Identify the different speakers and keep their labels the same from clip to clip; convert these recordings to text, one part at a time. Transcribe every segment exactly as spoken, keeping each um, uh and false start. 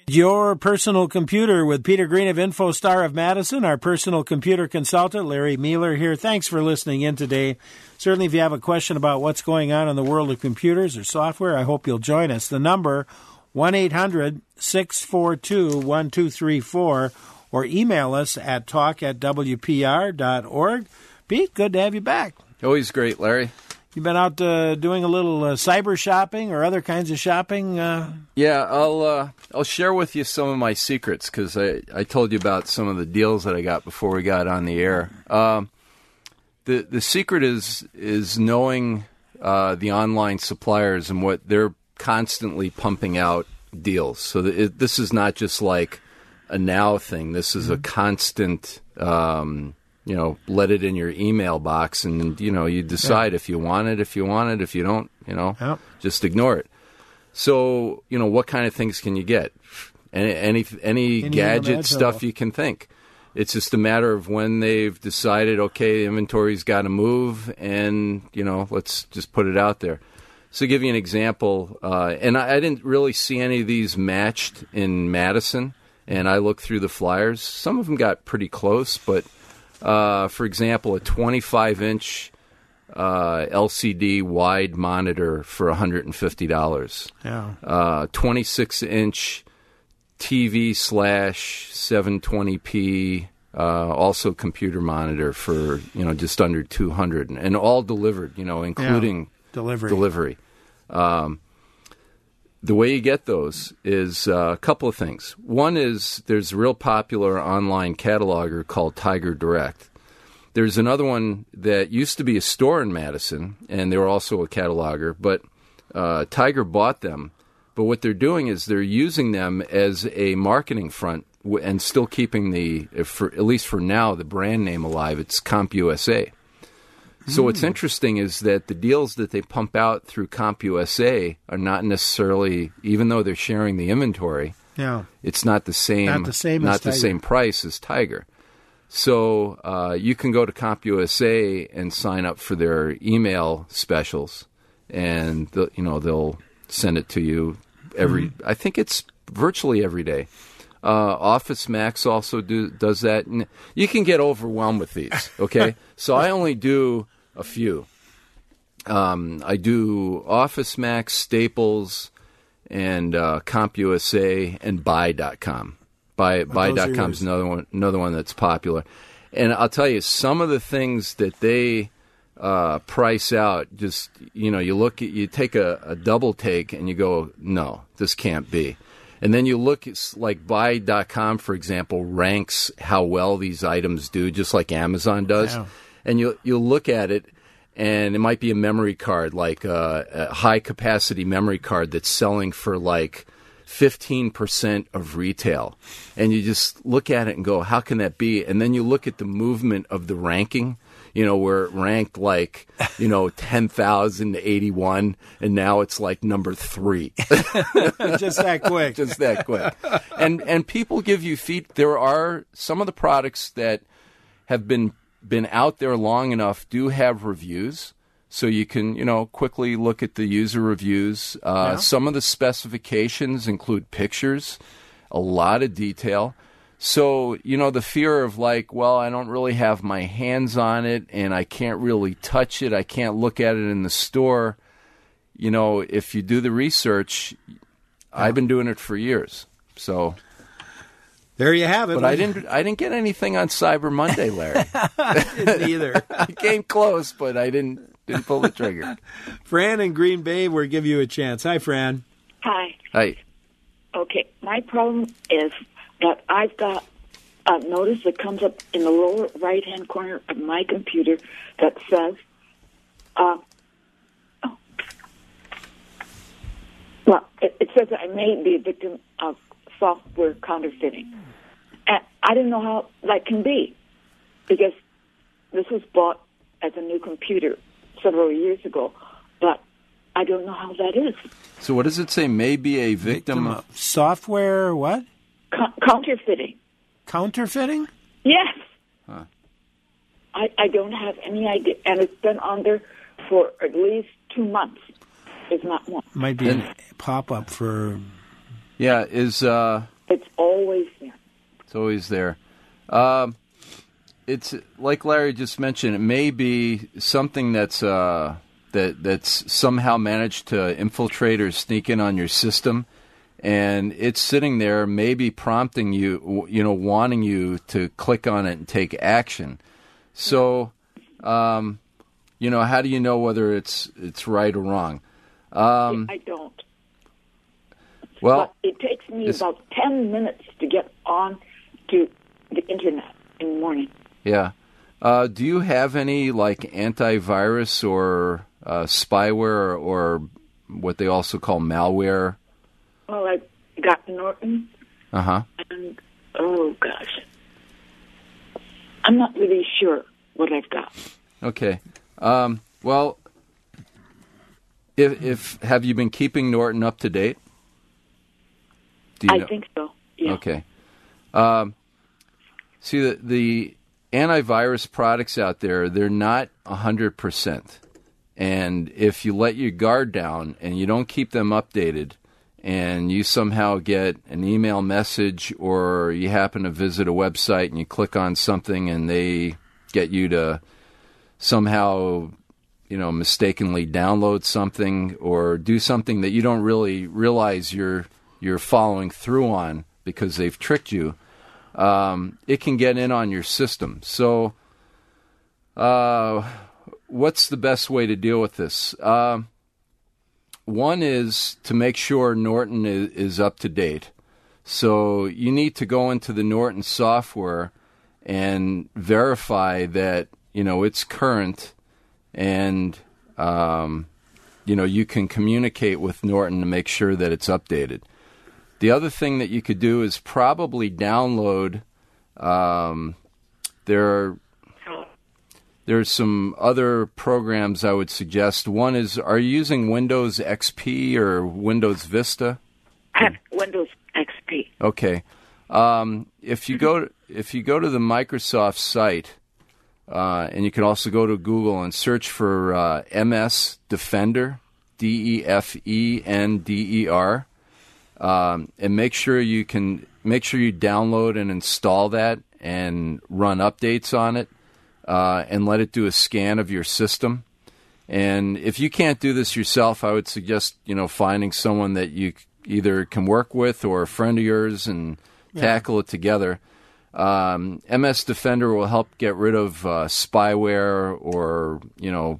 Speaker 1: Your personal computer with Peter Green of InfoStar of Madison, our personal computer consultant, Larry Mueller here. Thanks for listening in today. Certainly, if you have a question about what's going on in the world of computers or software, I hope you'll join us. The number, one eight hundred six four two one two three four, or email us at talk at w p r dot org. Pete, good to have you back.
Speaker 2: Always great, Larry.
Speaker 1: You've been out uh, doing a little uh, cyber shopping or other kinds of shopping? Uh...
Speaker 2: Yeah, I'll uh, I'll share with you some of my secrets because I, I told you about some of the deals that I got before we got on the air. Um, the the secret is is knowing uh, the online suppliers and what they're constantly pumping out deals. So that it, this is not just like a now thing. This is mm-hmm. a constant. Um, You know, let it in your email box, and you know, you decide yeah. if you want it, if you want it, if you don't, you know, yep. just ignore it. So, you know, what kind of things can you get? Any any, any gadget stuff you can think. It's just a matter of when they've decided, okay, the inventory's got to move, and you know, let's just put it out there. So, to give you an example, uh, and I, I didn't really see any of these matched in Madison, and I looked through the flyers. Some of them got pretty close, but. Uh, for example, a twenty-five inch uh, L C D wide monitor for one hundred fifty dollars.
Speaker 1: Yeah.
Speaker 2: Uh, twenty-six inch T V slash seven twenty p, uh, also computer monitor for, you know, just under two hundred dollars. And all delivered, you know, including
Speaker 1: yeah. delivery.
Speaker 2: delivery. Um, the way you get those is uh, a couple of things. One is there's a real popular online cataloger called Tiger Direct. There's another one that used to be a store in Madison, and they were also a cataloger, but uh, Tiger bought them. But what they're doing is they're using them as a marketing front and still keeping the, for, at least for now, the brand name alive. It's CompUSA. So what's interesting is that the deals that they pump out through CompUSA are not necessarily, even though they're sharing the inventory,
Speaker 1: yeah.
Speaker 2: it's not the same,
Speaker 1: not the same,
Speaker 2: not
Speaker 1: as
Speaker 2: the
Speaker 1: Tiger.
Speaker 2: same price as Tiger. So uh, you can go to CompUSA and sign up for their email specials, and the, you know they'll send it to you every. Mm-hmm. I think it's virtually every day. Uh, Office Max also do, does that. And you can get overwhelmed with these, okay? So I only do a few. Um, I do Office Max, Staples, and uh, CompUSA, and Buy dot com. Buy, Buy dot com is another one, another one that's popular. And I'll tell you, some of the things that they uh, price out, just, you know, you look at, you take a, a double take and you go, no, this can't be. And then you look at, like, Buy dot com, for example, ranks how well these items do, just like Amazon does.
Speaker 1: Wow.
Speaker 2: And you you look at it, and it might be a memory card, like a, a high-capacity memory card that's selling for, like, fifteen percent of retail. And you just look at it and go, how can that be? And then you look at the movement of the ranking, you know, where it ranked, like, you know, ten thousand to eighty-one, and now it's, like, number three.
Speaker 1: Just that quick.
Speaker 2: Just that quick. And and people give you feed. There are some of the products that have been been out there long enough do have reviews, so you can, you know, quickly look at the user reviews. Uh,
Speaker 1: yeah.
Speaker 2: Some of the specifications include pictures, a lot of detail. So, you know, the fear of like, well, I don't really have my hands on it and I can't really touch it. I can't look at it in the store. You know, if you do the research, yeah. I've been doing it for years. So
Speaker 1: there you have it.
Speaker 2: But I didn't I didn't get anything on Cyber Monday, Larry.
Speaker 1: I didn't either.
Speaker 2: I came close, but I didn't didn't pull the trigger.
Speaker 1: Fran in Green Bay, we'll give you a chance. Hi, Fran.
Speaker 3: Hi.
Speaker 2: Hi.
Speaker 3: Okay, my problem is that I've got a notice that comes up in the lower right-hand corner of my computer that says, uh, oh, well, it, it says that I may be a victim of software counterfeiting. And I don't know how that can be, because this was bought as a new computer several years ago, but I don't know how that is.
Speaker 2: So what does it say? May be a victim,
Speaker 1: victim of software what?
Speaker 3: Co- counterfeiting.
Speaker 1: Counterfeiting?
Speaker 3: Yes.
Speaker 2: Huh.
Speaker 3: I, I don't have any idea, and it's been on there for at least two months, if not more.
Speaker 1: Might be a pop-up for...
Speaker 2: Yeah, is uh,
Speaker 3: always there.
Speaker 2: It's always there. Um, it's like Larry just mentioned. It may be something that's uh, that that's somehow managed to infiltrate or sneak in on your system, and it's sitting there, maybe prompting you, you know, wanting you to click on it and take action. So, um, you know, how do you know whether it's it's right or wrong? Um,
Speaker 3: I don't.
Speaker 2: Well,
Speaker 3: but it takes me about ten minutes to get on to the internet in the morning.
Speaker 2: Yeah. Uh, do you have any like antivirus or uh, spyware or what they also call malware?
Speaker 3: Well, I got Norton.
Speaker 2: Uh huh.
Speaker 3: And oh gosh, I'm not really sure what I've got.
Speaker 2: Okay. Um, well, if if have you been keeping Norton up to date? Do you
Speaker 3: I
Speaker 2: know?
Speaker 3: think so. Yeah.
Speaker 2: Okay. Um, see, the, the antivirus products out there, they're not one hundred percent. And if you let your guard down and you don't keep them updated and you somehow get an email message or you happen to visit a website and you click on something and they get you to somehow, you know, mistakenly download something or do something that you don't really realize you're you're following through on because they've tricked you, um, it can get in on your system. So uh, what's the best way to deal with this? Uh, one is to make sure Norton is, is up to date. So you need to go into the Norton software and verify that, you know, it's current and, um, you know, you can communicate with Norton to make sure that it's updated. The other thing that you could do is probably download. Um, there are there's some other programs I would suggest. One is, are you using Windows X P or Windows Vista?
Speaker 3: I have Windows X P.
Speaker 2: Okay. Um, if you go to, if you go to the Microsoft site, uh, and you can also go to Google and search for uh, M S Defender, D E F E N D E R. Um, and make sure you can make sure you download and install that and run updates on it, uh, and let it do a scan of your system. And if you can't do this yourself, I would suggest, you know, finding someone that you either can work with or a friend of yours and yeah. tackle it together. Um, M S Defender will help get rid of uh, spyware or, you know,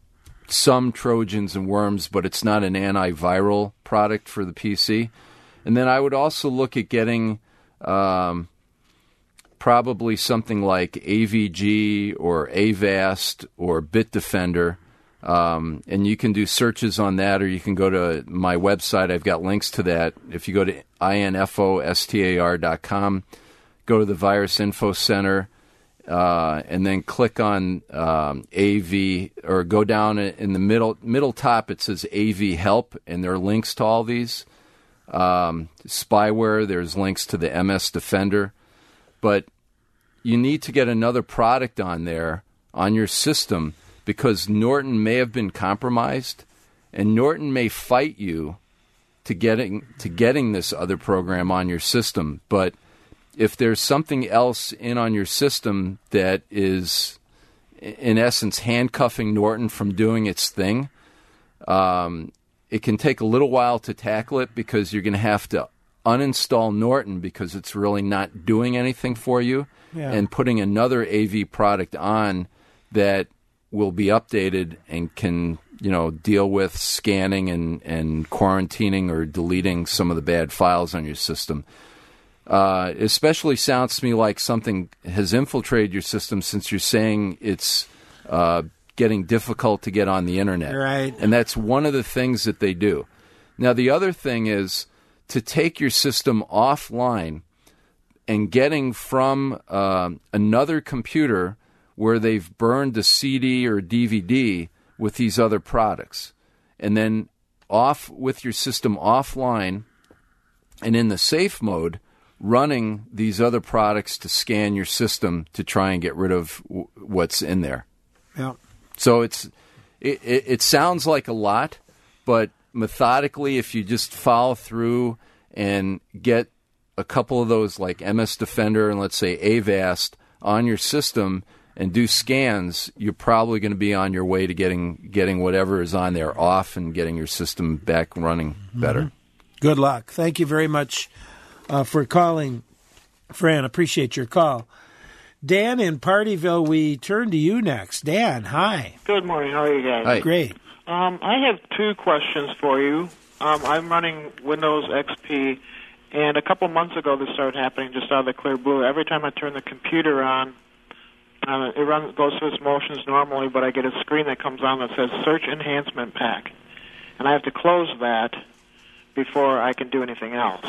Speaker 2: some Trojans and worms, but it's not an antiviral product for the P C. And then I would also look at getting um, probably something like A V G or Avast or Bitdefender. Um, and you can do searches on that, or you can go to my website. I've got links to that. If you go to infostar dot com, go to the Virus Info Center, Uh, and then click on um, A V, or go down in the middle middle top. It says A V Help, and there are links to all these. Um, spyware, there's links to the M S Defender. But you need to get another product on there, on your system, because Norton may have been compromised, and Norton may fight you to getting to getting this other program on your system. But if there's something else in on your system that is, in essence, handcuffing Norton from doing its thing, um, it can take a little while to tackle it because you're going to have to uninstall Norton because it's really not doing anything for you, yeah. and putting another A V product on that will be updated and can, you know, deal with scanning and, and quarantining or deleting some of the bad files on your system. Uh, especially sounds to me like something has infiltrated your system, since you're saying it's uh, getting difficult to get on the internet.
Speaker 1: Right.
Speaker 2: And that's one of the things that they do. Now, the other thing is to take your system offline and getting from uh, another computer where they've burned a C D or D V D with these other products, and then off with your system offline and in the safe mode, running these other products to scan your system to try and get rid of w- what's in there.
Speaker 1: Yeah.
Speaker 2: So it's it, it, it sounds like a lot, but methodically, if you just follow through and get a couple of those like M S Defender and let's say Avast on your system and do scans, you're probably going to be on your way to getting getting whatever is on there off and getting your system back running better.
Speaker 1: Mm-hmm. Good luck. Thank you very much uh, for calling, Fran. Appreciate your call. Dan in Partyville, we turn to you next. Dan, hi.
Speaker 4: Good morning. How are you guys?
Speaker 2: Hi.
Speaker 1: Great.
Speaker 4: Um, I have two questions for you. Um, I'm running Windows X P, and a couple months ago this started happening just out of the clear blue. Every time I turn the computer on, uh, it runs, goes through its motions normally, but I get a screen that comes on that says Search Enhancement Pack, and I have to close that before I can do anything else.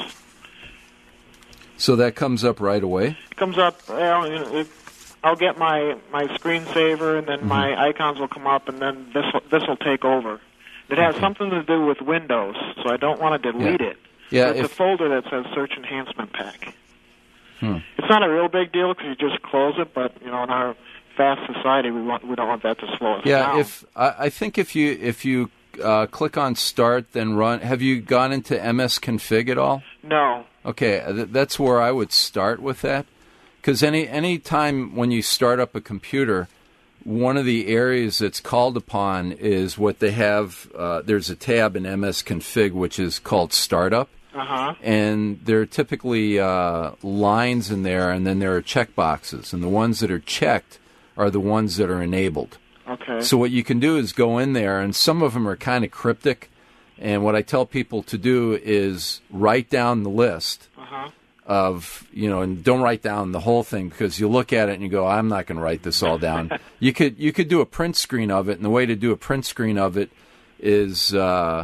Speaker 2: So that comes up right away?
Speaker 4: It comes up, well, it, I'll get my, my screensaver, and then mm-hmm. my icons will come up, and then this this will take over. It has okay. something to do with Windows, so I don't want to delete
Speaker 2: yeah.
Speaker 4: it.
Speaker 2: Yeah,
Speaker 4: it's
Speaker 2: if,
Speaker 4: a folder that says Search Enhancement Pack.
Speaker 2: Hmm.
Speaker 4: It's not a real big deal because you just close it, but you know, in our fast society, we want we don't want that to slow us
Speaker 2: yeah,
Speaker 4: down.
Speaker 2: Yeah, if I, I think if you if you uh, click on Start, then Run. Have you gone into M S Config at all?
Speaker 4: No.
Speaker 2: Okay, th- that's where I would start with that, because any any time when you start up a computer, one of the areas that's called upon is what they have. Uh, there's a tab in M S Config which is called Startup.
Speaker 4: Uh-huh.
Speaker 2: And there are typically uh, lines in there, and then there are checkboxes. And the ones that are checked are the ones that are enabled.
Speaker 4: Okay.
Speaker 2: So what you can do is go in there, and some of them are kind of cryptic. And what I tell people to do is write down the list
Speaker 4: uh-huh.
Speaker 2: of, you know, and don't write down the whole thing, because you look at it and you go, I'm not going to write this all down. you could you could do a print screen of it, and the way to do a print screen of it is uh,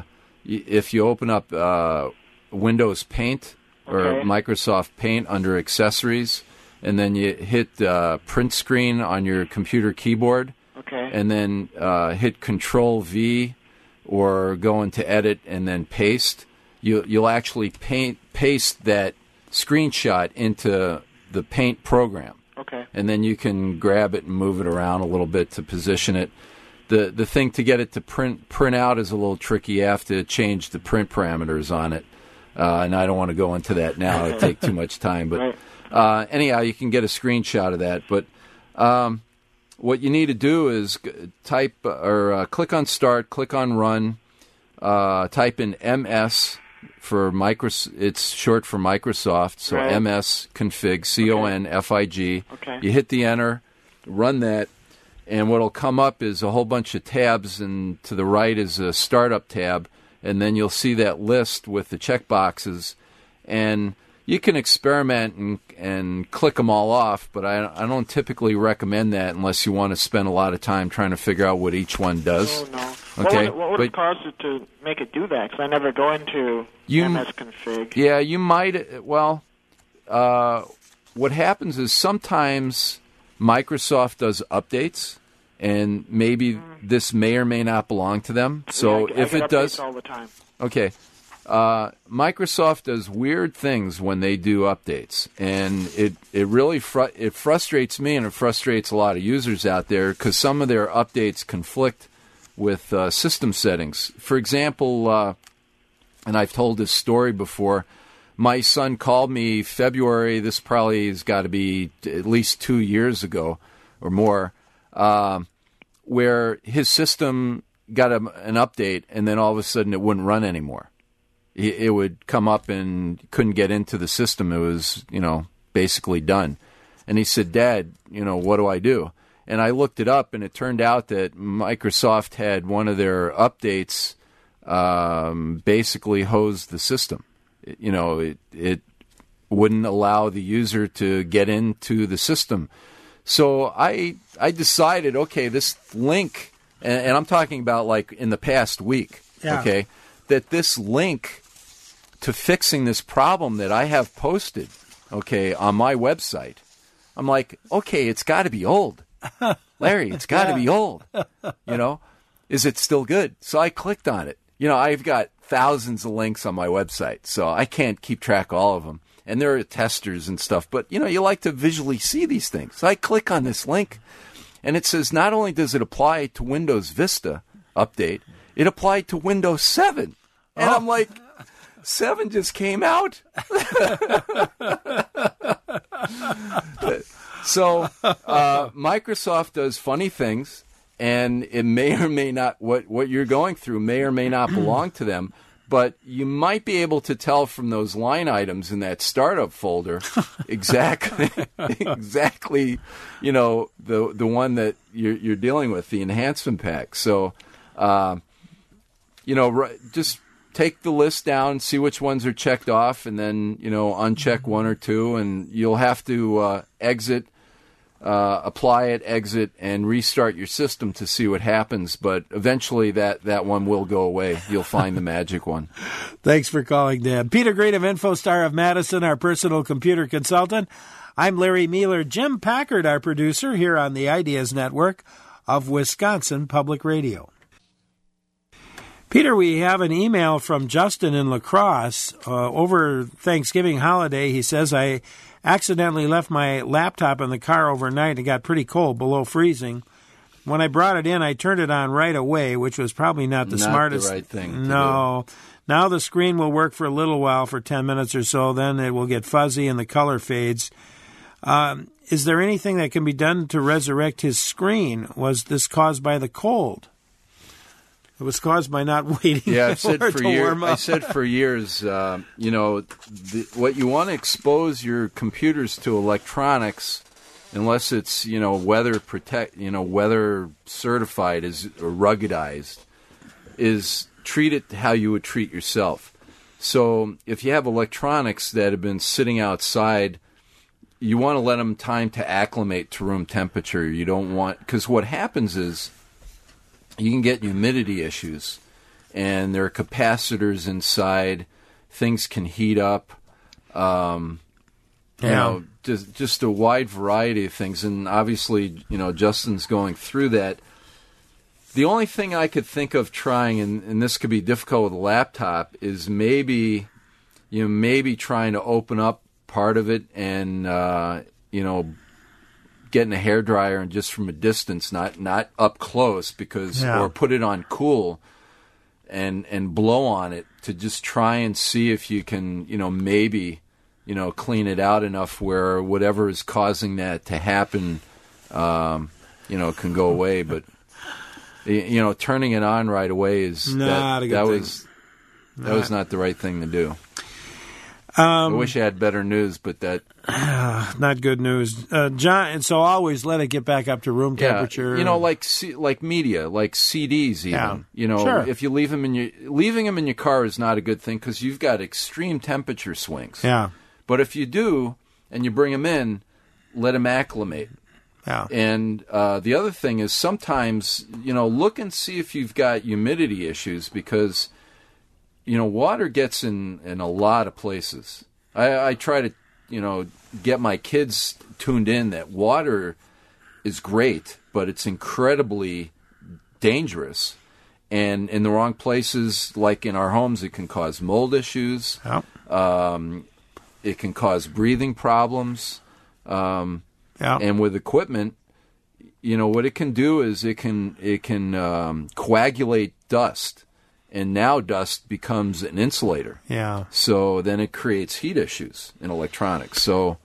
Speaker 2: if you open up Uh, Windows Paint or
Speaker 4: okay.
Speaker 2: Microsoft Paint under Accessories, and then you hit uh, Print Screen on your computer keyboard,
Speaker 4: okay.
Speaker 2: and then uh, hit Control V or go into Edit and then Paste. You, you'll actually paint paste that screenshot into the Paint program.
Speaker 4: Okay.
Speaker 2: And then you can grab it and move it around a little bit to position it. The the thing to get it to print print out is a little tricky. You have to change the print parameters on it. Uh, and I don't want to go into that now. It'd take too much time. But uh, anyhow, you can get a screenshot of that. But um, what you need to do is type or uh, click on Start, click on Run, uh, type in M S for Microsoft. It's short for Microsoft, so
Speaker 4: right.
Speaker 2: M S Config, C O N F I G.
Speaker 4: Okay.
Speaker 2: You hit the Enter, run that, and what'll come up is a whole bunch of tabs, and to the right is a Startup tab. And then you'll see that list with the checkboxes, and you can experiment and, and click them all off, but I, I don't typically recommend that unless you want to spend a lot of time trying to figure out what each one does.
Speaker 4: Oh, no.
Speaker 2: Okay?
Speaker 4: What would, what would
Speaker 2: but,
Speaker 4: have caused it to make it do that? Because I never go into
Speaker 2: you,
Speaker 4: M S Config.
Speaker 2: Yeah, you might. Well, uh, what happens is sometimes Microsoft does updates, and maybe this may or may not belong to them. So
Speaker 4: yeah, I,
Speaker 2: if
Speaker 4: I
Speaker 2: it does,
Speaker 4: all the time.
Speaker 2: Okay, uh, Microsoft does weird things when they do updates, and it it really fr- it frustrates me, and it frustrates a lot of users out there, because some of their updates conflict with uh, system settings. For example, uh, and I've told this story before. My son called me February. This probably has got to be at least two years ago or more. Uh, where his system got a, an update, and then all of a sudden it wouldn't run anymore. It, it would come up and couldn't get into the system. It was, you know, basically done. And he said, Dad, you know, what do I do? And I looked it up, and it turned out that Microsoft had one of their updates um, basically hosed the system. It, you know, it, it wouldn't allow the user to get into the system. So I I decided, okay, this link, and, and I'm talking about like in the past week,
Speaker 1: yeah.
Speaker 2: okay, that this link to fixing this problem that I have posted, okay, on my website, I'm like, okay, it's got to be old. Larry, it's got to yeah. be old. You know, is it still good? So I clicked on it. You know, I've got thousands of links on my website, so I can't keep track of all of them. And there are testers and stuff, but, you know, you like to visually see these things. So I click on this link, and it says not only does it apply to Windows Vista update, it applied to Windows seven. And
Speaker 1: oh.
Speaker 2: I'm like, seven just came out. So uh, Microsoft does funny things, and it may or may not, what, what you're going through may or may not belong to them. But you might be able to tell from those line items in that startup folder exactly, exactly, you know, the the one that you're, you're dealing with, the enhancement pack. So, uh, you know, just take the list down, see which ones are checked off, and then, you know, uncheck one or two, and you'll have to uh, exit. Uh, apply it, exit, and restart your system to see what happens. But eventually that, that one will go away. You'll find the magic one.
Speaker 1: Thanks for calling, Dan. Peter Green of InfoStar of Madison, our personal computer consultant. I'm Larry Mealer. Jim Packard, our producer, here on the Ideas Network of Wisconsin Public Radio. Peter, we have an email from Justin in La Crosse. Uh, over Thanksgiving holiday, he says, I accidentally left my laptop in the car overnight. It got pretty cold, below freezing. When I brought it in, I turned it on right away, which was probably not the
Speaker 2: not
Speaker 1: smartest.
Speaker 2: the right thing to
Speaker 1: No. Do. Now the screen will work for a little while, for ten minutes or so. Then it will get fuzzy and the color fades. Um, is there anything that can be done to resurrect his screen? Was this caused by the cold? It was caused by not waiting
Speaker 2: yeah, I've
Speaker 1: for
Speaker 2: said
Speaker 1: it
Speaker 2: for
Speaker 1: to
Speaker 2: years,
Speaker 1: warm up.
Speaker 2: I said for years, uh, you know, the, what you want to expose your computers to electronics, unless it's, you know, weather protect, you know, weather certified is or ruggedized, is treat it how you would treat yourself. So if you have electronics that have been sitting outside, you want to let them time to acclimate to room temperature. You don't want, because what happens is, you can get humidity issues, and there are capacitors inside. Things can heat up. Um,
Speaker 1: yeah.
Speaker 2: You know, just just a wide variety of things. And obviously, you know, Justin's going through that. The only thing I could think of trying, and, and this could be difficult with a laptop, is maybe, you know, maybe trying to open up part of it and, uh, you know, getting a hairdryer and just from a distance, not not up close, because
Speaker 1: yeah.
Speaker 2: or put it on cool and and blow on it to just try and see if you can, you know, maybe, you know, clean it out enough where whatever is causing that to happen, um, you know, can go away. But you know, turning it on right away is
Speaker 1: not
Speaker 2: that,
Speaker 1: a good
Speaker 2: that
Speaker 1: thing.
Speaker 2: was that not. was not the right thing to do.
Speaker 1: Um,
Speaker 2: I wish I had better news, but that
Speaker 1: not good news, uh, John. And so always let it get back up to room
Speaker 2: yeah,
Speaker 1: temperature.
Speaker 2: You know, like C, like media, like C Ds, even.
Speaker 1: Yeah.
Speaker 2: You know,
Speaker 1: sure.
Speaker 2: if you leave them in your leaving them in your car is not a good thing because you've got extreme temperature swings.
Speaker 1: Yeah.
Speaker 2: But if you do and you bring them in, let them acclimate.
Speaker 1: Yeah.
Speaker 2: And uh, the other thing is sometimes, you know, look and see if you've got humidity issues because, you know, water gets in, in a lot of places. I, I try to, you know, get my kids tuned in that water is great, but it's incredibly dangerous. And in the wrong places, like in our homes, it can cause mold issues.
Speaker 1: Yeah.
Speaker 2: Um, it can cause breathing problems. Um,
Speaker 1: yeah.
Speaker 2: And with equipment, you know, what it can do is it can it can um, coagulate dust. And now dust becomes an insulator.
Speaker 1: Yeah.
Speaker 2: So then it creates heat issues in electronics. So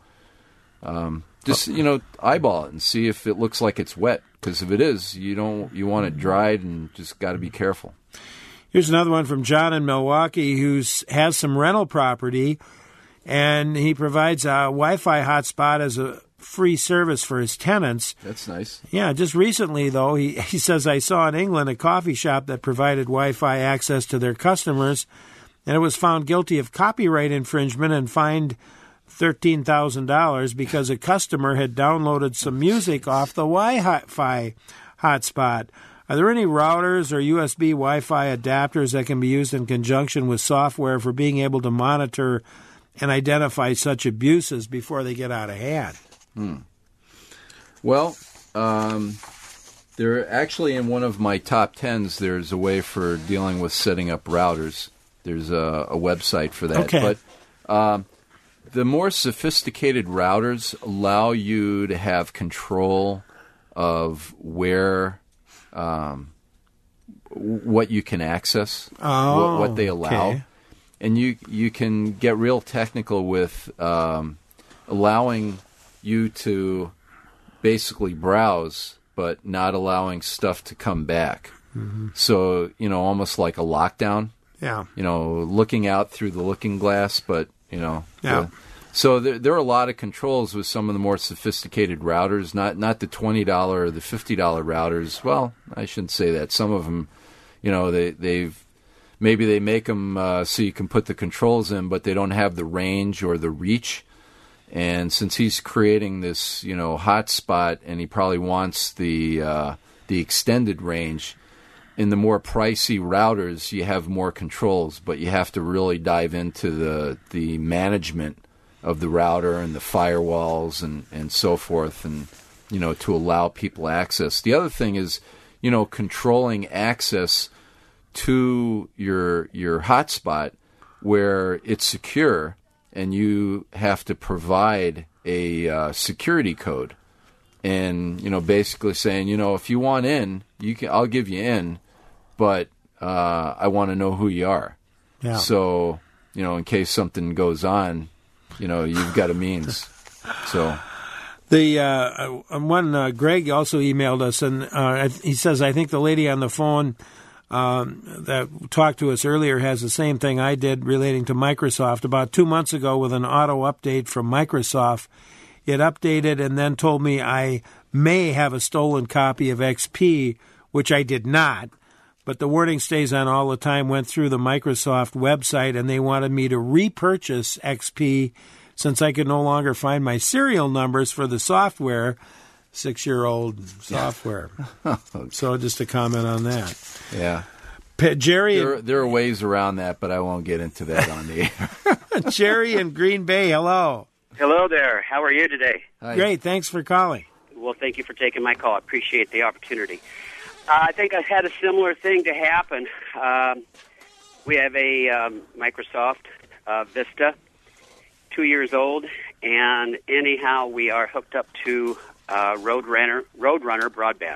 Speaker 2: um, just, you know, eyeball it and see if it looks like it's wet. Because if it is, you don't you want it dried and just got to be careful.
Speaker 1: Here's another one from John in Milwaukee who has some rental property, and he provides a Wi-Fi hotspot as a free service for his tenants.
Speaker 2: That's nice.
Speaker 1: Yeah, just recently, though, he, he says, I saw in England a coffee shop that provided Wi-Fi access to their customers, and it was found guilty of copyright infringement and fined thirteen thousand dollars because a customer had downloaded some music off the Wi-Fi hotspot. Are there any routers or U S B Wi-Fi adapters that can be used in conjunction with software for being able to monitor and identify such abuses before they get out of hand?
Speaker 2: Hmm. Well, um, there actually in one of my top tens, there's a way for dealing with setting up routers. There's a, a website for that.
Speaker 1: Okay.
Speaker 2: But um, the more sophisticated routers allow you to have control of where, um, what you can access,
Speaker 1: oh,
Speaker 2: what, what they allow.
Speaker 1: Okay.
Speaker 2: and you you can get real technical with um, allowing you to basically browse, but not allowing stuff to come back. Mm-hmm. So, you know, almost like a lockdown.
Speaker 1: Yeah.
Speaker 2: You know, looking out through the looking glass, but, you know.
Speaker 1: Yeah.
Speaker 2: The, so there, there are a lot of controls with some of the more sophisticated routers, not not the twenty dollars or the fifty dollars routers. Well, I shouldn't say that. Some of them, you know, they, they've, maybe they make them uh, so you can put the controls in, but they don't have the range or the reach. And since he's creating this, you know, hotspot, and he probably wants the uh, the extended range, in the more pricey routers, you have more controls, but you have to really dive into the the management of the router and the firewalls and, and so forth, and, you know, to allow people access. The other thing is, you know, controlling access to your your hotspot where it's secure, and you have to provide a uh, security code, and, you know, basically saying, you know, if you want in, you can, I'll give you in, but uh, I want to know who you are.
Speaker 1: Yeah.
Speaker 2: So, you know, in case something goes on, you know, you've got a means. So
Speaker 1: the uh, one uh, Greg also emailed us, and uh, he says, I think the lady on the phone um, that talked to us earlier has the same thing I did relating to Microsoft. About two months ago, with an auto update from Microsoft, it updated and then told me I may have a stolen copy of X P, which I did not. But the wording stays on all the time, went through the Microsoft website, and they wanted me to repurchase X P since I could no longer find my serial numbers for the software, six-year-old software. So just a comment on that.
Speaker 2: Yeah.
Speaker 1: P- Jerry,
Speaker 2: there, there are ways around that, but I won't get into that on the air.
Speaker 1: Jerry in Green Bay, hello.
Speaker 5: Hello there. How are you today?
Speaker 2: Hi.
Speaker 1: Great. Thanks for calling.
Speaker 5: Well, thank you for taking my call. I appreciate the opportunity. Uh, I think I've had a similar thing to happen. Um, we have a um, Microsoft uh, Vista, two years old, and anyhow, we are hooked up to uh, Roadrunner, Roadrunner broadband.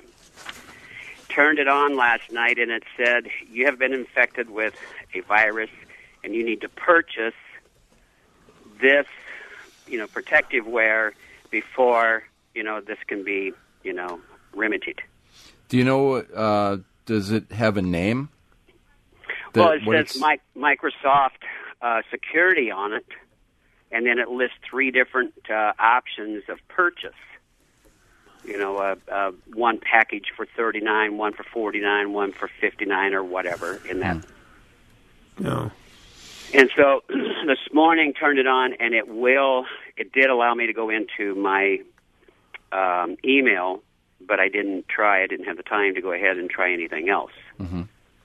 Speaker 5: Turned it on last night, and it said, you have been infected with a virus, and you need to purchase this, you know, protective wear before, you know, this can be, you know, remedied.
Speaker 2: Do you know, uh, does it have a name?
Speaker 5: That, well, it says Mi- Microsoft uh, Security on it, and then it lists three different uh, options of purchase. You know, uh, uh, one package for thirty-nine dollars, one for forty-nine dollars, one for fifty-nine dollars, or whatever in that.
Speaker 1: No.
Speaker 5: And so this morning, turned it on, and it will. It did allow me to go into my um, email, but I didn't try. I didn't have the time to go ahead and try anything else.
Speaker 2: Mm-hmm.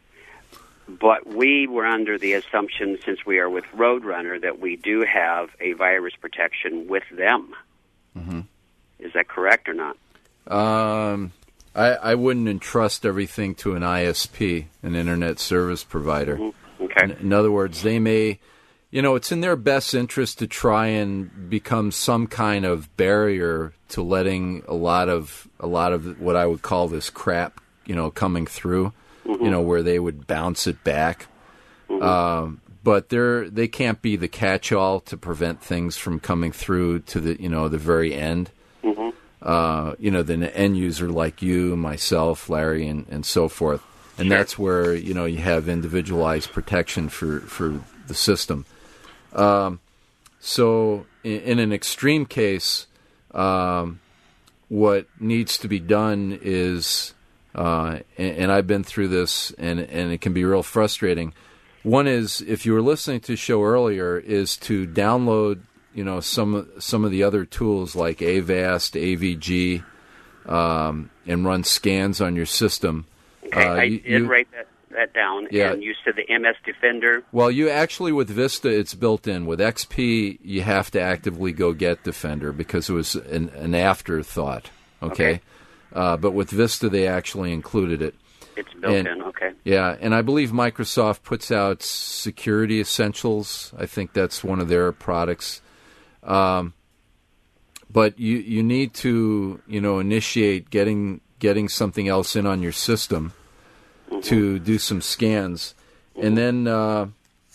Speaker 5: But we were under the assumption, since we are with Roadrunner, that we do have a virus protection with them.
Speaker 2: Mm-hmm.
Speaker 5: Is that correct or not?
Speaker 2: Um, I, I wouldn't entrust everything to an I S P, an internet service provider.
Speaker 5: Mm-hmm. Okay.
Speaker 2: In, in other words, they may, you know, it's in their best interest to try and become some kind of barrier to letting a lot of a lot of what I would call this crap, you know, coming through. Mm-hmm. You know, where they would bounce it back. Mm-hmm. Um, but they're they can't be the catch-all to prevent things from coming through to the you know the very end.
Speaker 5: Mm-hmm.
Speaker 2: Uh, you know, the end user like you, myself, Larry, and, and so forth. And
Speaker 5: sure.
Speaker 2: That's where you know you have individualized protection for, for the system. Um, so in, in an extreme case, um, what needs to be done is. Uh, and, and I've been through this, and, and it can be real frustrating. One is, if you were listening to the show earlier, is to download, you know, some some of the other tools like Avast, A V G, um, and run scans on your system.
Speaker 5: Okay,
Speaker 2: uh,
Speaker 5: I
Speaker 2: you,
Speaker 5: did
Speaker 2: you,
Speaker 5: write that, that down,
Speaker 2: yeah.
Speaker 5: and you said the M S Defender.
Speaker 2: Well, you actually, with Vista, it's built in. With X P, you have to actively go get Defender because it was an, an afterthought, okay? okay. Uh, but with Vista, they actually included it.
Speaker 5: It's built
Speaker 2: and,
Speaker 5: in, okay.
Speaker 2: Yeah, and I believe Microsoft puts out Security Essentials. I think that's one of their products. Um, but you you need to you know initiate getting getting something else in on your system mm-hmm. to do some scans, mm-hmm. and then uh,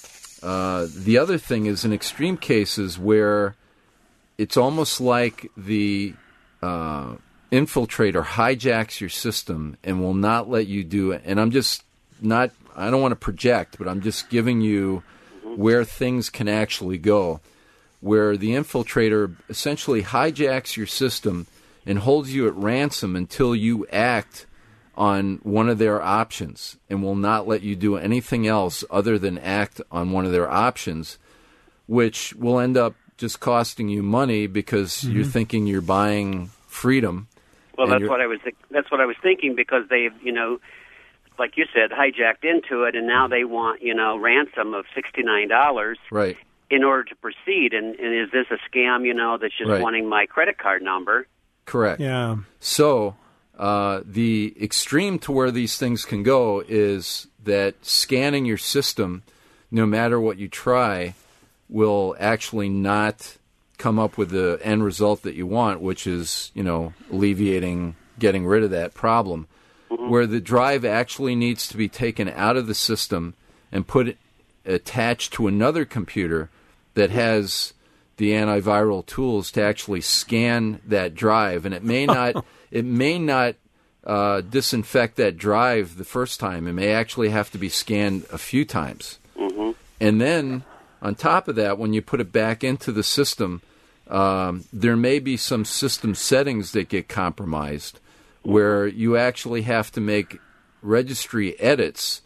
Speaker 2: uh, the other thing is in extreme cases where it's almost like the uh, infiltrator hijacks your system and will not let you do it. And I'm just not, I don't want to project, but I'm just giving you where things can actually go, where the infiltrator essentially hijacks your system and holds you at ransom until you act on one of their options and will not let you do anything else other than act on one of their options, which will end up just costing you money because mm-hmm. you're thinking you're buying freedom.
Speaker 5: Well, that's what I was that's what I was thinking, because they've, you know, like you said, hijacked into it, and now they want, you know, ransom of sixty-nine dollars
Speaker 2: right.
Speaker 5: in order to proceed. And, and is this a scam, you know, that's just
Speaker 2: right.
Speaker 5: wanting my credit card number?
Speaker 2: Correct.
Speaker 1: Yeah.
Speaker 2: So uh, the extreme to where these things can go is that scanning your system, no matter what you try, will actually not come up with the end result that you want, which is, you know, alleviating, getting rid of that problem. Mm-hmm. Where the drive actually needs to be taken out of the system and put attached to another computer that has the antiviral tools to actually scan that drive. And it may not it may not uh, disinfect that drive the first time. It may actually have to be scanned a few times.
Speaker 5: Mm-hmm.
Speaker 2: And then on top of that, when you put it back into the system, um, there may be some system settings that get compromised, where you actually have to make registry edits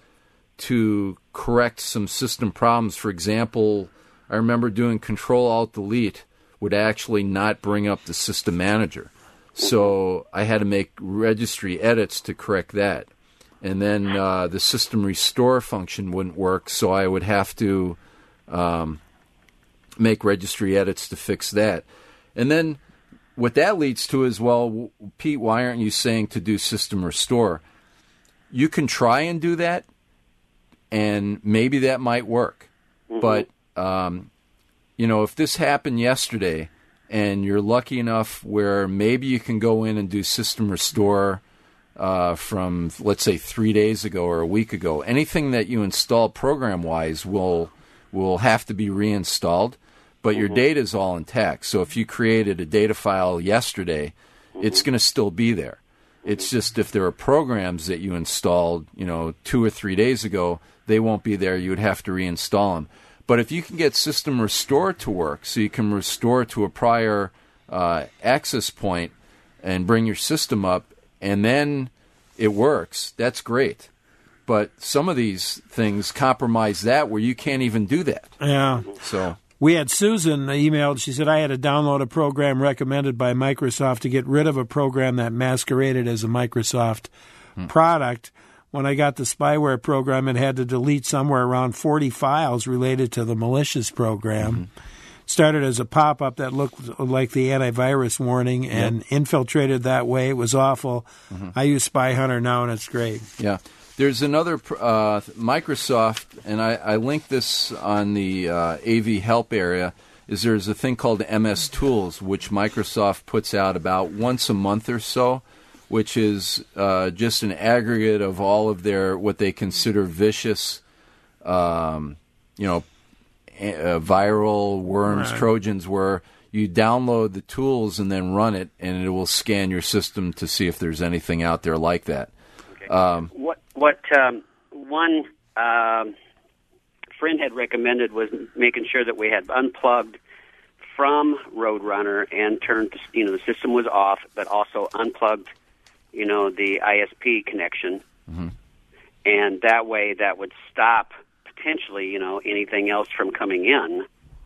Speaker 2: to correct some system problems. For example, I remember doing Control-Alt-Delete would actually not bring up the system manager. So I had to make registry edits to correct that. And then uh, the system restore function wouldn't work, so I would have to um, make registry edits to fix that. And then what that leads to is, well, Pete, why aren't you saying to do system restore? You can try and do that, and maybe that might work. Mm-hmm. But, um, you know, if this happened yesterday and you're lucky enough where maybe you can go in and do system restore uh, from, let's say, three days ago or a week ago, anything that you install program-wise will will have to be reinstalled. But your mm-hmm. data is all intact. So if you created a data file yesterday, mm-hmm. it's going to still be there. Mm-hmm. It's just if there are programs that you installed, you know, two or three days ago, they won't be there. You would have to reinstall them. But if you can get system restore to work, so you can restore to a prior uh, access point and bring your system up, and then it works, that's great. But some of these things compromise that where you can't even do that.
Speaker 1: Yeah.
Speaker 2: So
Speaker 1: we had Susan emailed. She said, I had to download a program recommended by Microsoft to get rid of a program that masqueraded as a Microsoft hmm. product. When I got the spyware program, it had to delete somewhere around forty files related to the malicious program. Mm-hmm. Started as a pop-up that looked like the antivirus warning and yep. infiltrated that way. It was awful. Mm-hmm. I use Spy Hunter now, and it's great.
Speaker 2: Yeah. There's another uh, Microsoft, and I, I linked this on the uh, A V help area, is there's a thing called M S Tools, which Microsoft puts out about once a month or so, which is uh, just an aggregate of all of their, what they consider vicious, um, you know, uh, viral worms, right. Trojans, where you download the tools and then run it, and it will scan your system to see if there's anything out there like that.
Speaker 5: Okay. Um, what what um, one um, friend had recommended was making sure that we had unplugged from Roadrunner and turned, to, you know, the system was off, but also unplugged, you know, the I S P connection. Mm-hmm. And that way that would stop potentially, you know, anything else from coming in,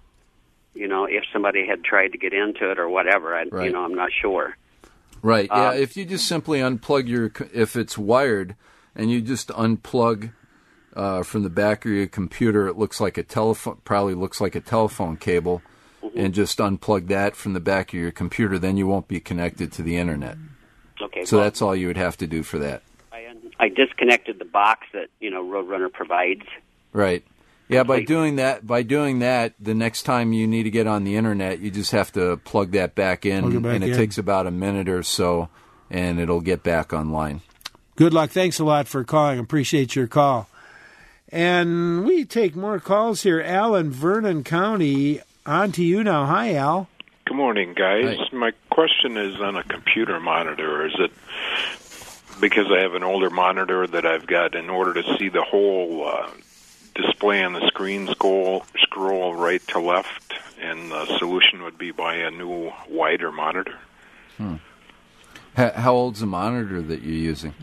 Speaker 5: you know, if somebody had tried to get into it or whatever. I, right. You know, I'm not sure.
Speaker 2: Right. Yeah.
Speaker 5: Um,
Speaker 2: if you just simply unplug your, if it's wired, and you just unplug uh, from the back of your computer, it looks like a telephone, probably looks like a telephone cable, mm-hmm. and just unplug that from the back of your computer, then you won't be connected to the internet.
Speaker 5: Okay.
Speaker 2: So
Speaker 5: well,
Speaker 2: that's all you would have to do for that.
Speaker 5: I, I disconnected the box that, you know, Roadrunner provides.
Speaker 2: Right. Yeah, by doing that, by doing that, the next time you need to get on the internet, you just have to plug that back in,
Speaker 1: it back
Speaker 2: and it
Speaker 1: in.
Speaker 2: takes about a minute or so, and it'll get back online.
Speaker 1: Good luck. Thanks a lot for calling. Appreciate your call. And we take more calls here. Al in Vernon County, on to you now. Hi, Al.
Speaker 6: Good morning, guys.
Speaker 2: Hi.
Speaker 6: My question is on a computer monitor. Is it because I have an older monitor that I've got, in order to see the whole uh, display on the screen, scroll, scroll right to left, and the solution would be buy a new, wider monitor?
Speaker 2: Hmm. How, how old's the monitor that you're using?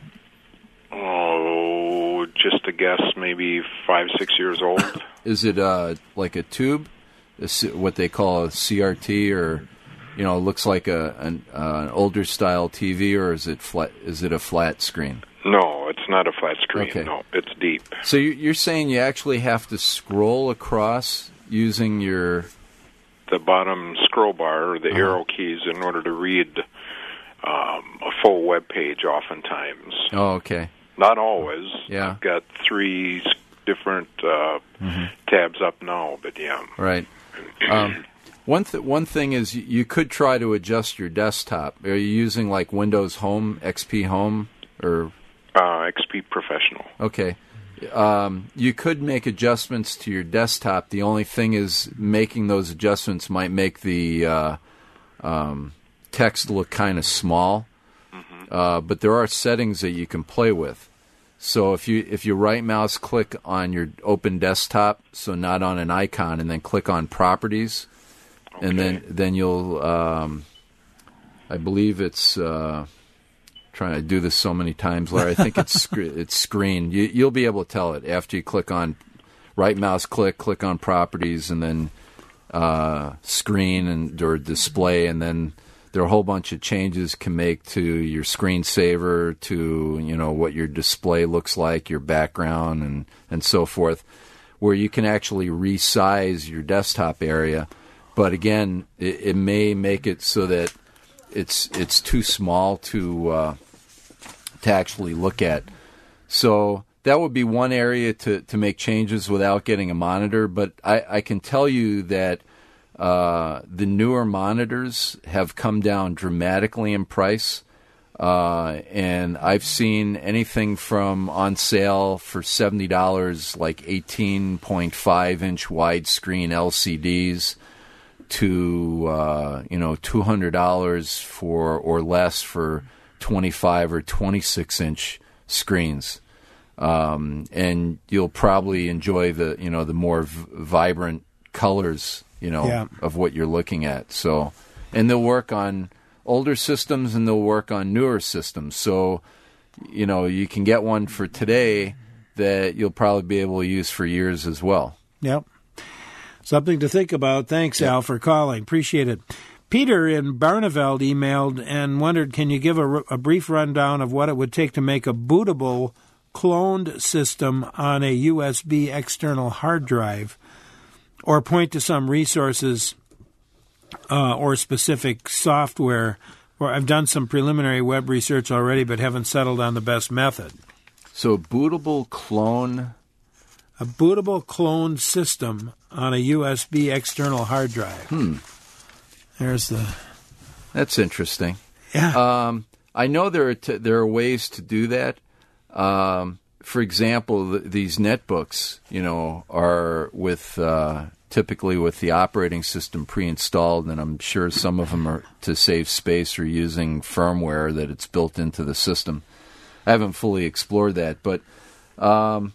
Speaker 6: Oh, just a guess, maybe five, six years old.
Speaker 2: Is it uh, like a tube, a C- what they call a C R T, or you know, it looks like a an, uh, an older style T V, or is it flat? Is it a flat screen?
Speaker 6: No, it's not a flat screen.
Speaker 2: Okay.
Speaker 6: No, it's deep.
Speaker 2: So you- you're saying you actually have to scroll across using your
Speaker 6: The bottom scroll bar or the
Speaker 2: Uh-huh.
Speaker 6: arrow keys in order to read um, a full web page oftentimes.
Speaker 2: oh, okay.
Speaker 6: Not always.
Speaker 2: Yeah.
Speaker 6: I've got three s- different uh,
Speaker 2: Mm-hmm.
Speaker 6: tabs up now, but yeah.
Speaker 2: Right. Um, one th- one thing is you, you could try to adjust your desktop. Are you using like Windows Home, X P Home, or
Speaker 6: Uh, X P Professional.
Speaker 2: okay? Um, you could make adjustments to your desktop. The only thing is making those adjustments might make the uh, um, text look kind of small.
Speaker 6: Mm-hmm.
Speaker 2: Uh, but there are settings that you can play with. So if you if you right mouse click on your open desktop, so not on an icon, and then click on Properties,
Speaker 6: Okay.
Speaker 2: and then then you'll um, I believe it's uh, trying to do this so many times, Larry. I think it's sc- it's screen. You, you'll be able to tell it after you click on right mouse click, click on Properties, and then uh, Screen and or Display, and then there are a whole bunch of changes can make to your screensaver, to you know what your display looks like, your background, and and so forth, where you can actually resize your desktop area. But again, it, it may make it so that it's it's too small to uh, to actually look at. So that would be one area to, to make changes without getting a monitor. But I, I can tell you that uh, the newer monitors have come down dramatically in price. Uh, and I've seen anything from on sale for seventy dollars, like eighteen point five inch widescreen L C Ds, to uh, you know two hundred dollars for or less for twenty-five or twenty-six inch screens, um, and you'll probably enjoy the you know the more v- vibrant colors you know
Speaker 1: Yeah.
Speaker 2: of what you're looking at. So, and they'll work on older systems and they'll work on newer systems. So, you know you can get one for today that you'll probably be able to use for years as well.
Speaker 1: Yep. Something to think about. Thanks, Al, for calling. Appreciate it. Peter in Barneveld emailed and wondered, can you give a, a brief rundown of what it would take to make a bootable cloned system on a U S B external hard drive, or point to some resources uh, or specific software? Where I've done some preliminary web research already, but haven't settled on the best method.
Speaker 2: So, bootable clone.
Speaker 1: A bootable cloned system on a U S B external hard drive.
Speaker 2: Hmm.
Speaker 1: There's the...
Speaker 2: That's interesting.
Speaker 1: Yeah.
Speaker 2: Um, I know there are t- there are ways to do that. Um, for example, th- these netbooks, you know, are with uh, typically with the operating system pre-installed, and I'm sure some of them are to save space or using firmware that it's built into the system. I haven't fully explored that, but um,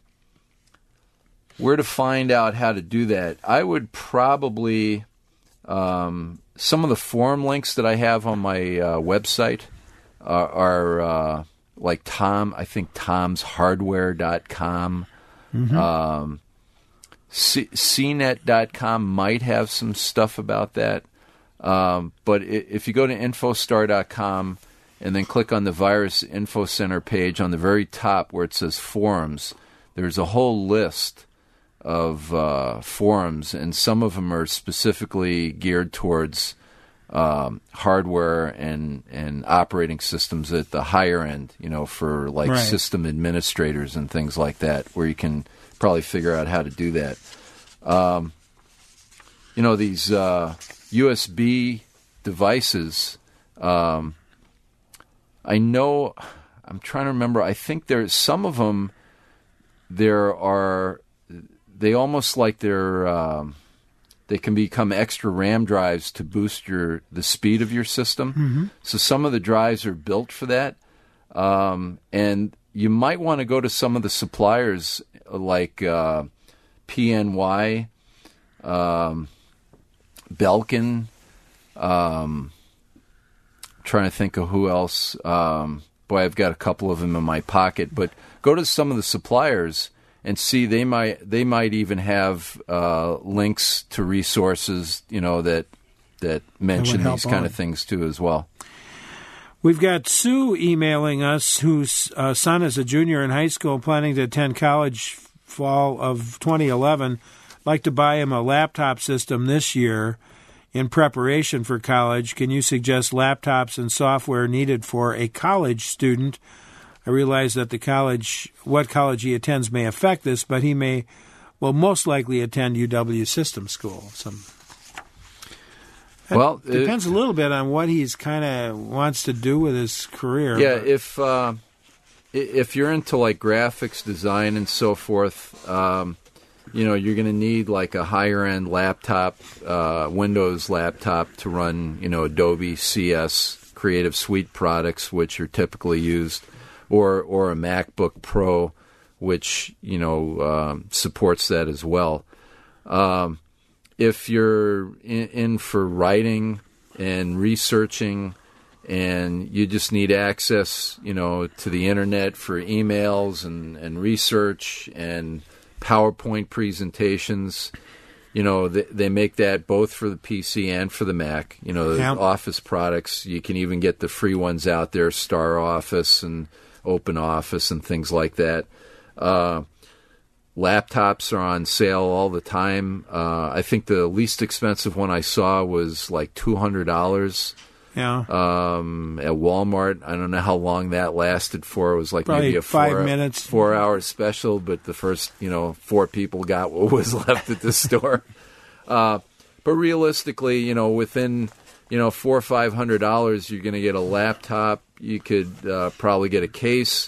Speaker 2: where to find out how to do that? I would probably um, some of the forum links that I have on my uh, website are, are uh, like Tom, I think toms hardware dot com.
Speaker 1: Mm-hmm.
Speaker 2: Um, C- CNET dot com might have some stuff about that. Um, but I- if you go to infostar dot com and then click on the Virus Info Center page on the very top where it says forums, there's a whole list of uh, forums, and some of them are specifically geared towards um, hardware and, and operating systems at the higher end, you know, for like
Speaker 1: Right.
Speaker 2: system administrators and things like that, where you can probably figure out how to do that. Um, you know, these uh, U S B devices, um, I know, I'm trying to remember, I think there's some of them, there are they almost like they're um, they can become extra RAM drives to boost your the speed of your system.
Speaker 1: Mm-hmm.
Speaker 2: So some of the drives are built for that, um, and you might want to go to some of the suppliers like uh, P N Y, um, Belkin. Um, trying to think of who else. Um, boy, I've got a couple of them in my pocket. But go to some of the suppliers and see they might they might even have uh, links to resources, you know, that that mention
Speaker 1: that
Speaker 2: these kind
Speaker 1: on.
Speaker 2: of things too as well.
Speaker 1: We've got Sue emailing us, whose uh, son is a junior in high school, planning to attend college fall of twenty eleven. Like to buy him a laptop system this year in preparation for college. Can you suggest laptops and software needed for a college student? I realize that the college, what college he attends may affect this, but he may, will most likely attend U W System School. Some,
Speaker 2: well,
Speaker 1: it depends a little bit on what he's kind of wants to do with his career.
Speaker 2: Yeah,
Speaker 1: but.
Speaker 2: if uh, if you're into like graphics design and so forth, um, you know, you're going to need like a higher end laptop, uh, Windows laptop to run, you know, Adobe C S Creative Suite products, which are typically used, or or a MacBook Pro, which, you know, um, supports that as well. Um, if you're in, in for writing and researching, and you just need access, you know, to the internet for emails and, and research and PowerPoint presentations, you know, they, they make that both for the P C and for the Mac. You know, the
Speaker 1: yeah.
Speaker 2: Office products, you can even get the free ones out there, Star Office and Open Office and things like that. Uh, laptops are on sale all the time. Uh, I think the least expensive one I saw was like two hundred dollars.
Speaker 1: Yeah.
Speaker 2: Um, at Walmart. I don't know how long that lasted for. It was like
Speaker 1: Probably
Speaker 2: maybe a
Speaker 1: five
Speaker 2: four,
Speaker 1: minutes.
Speaker 2: four hour special, but the first, you know, four people got what was left at the store. Uh, but realistically, you know, within, you know, four or five hundred dollars, you're going to get a laptop. You could uh, probably get a case,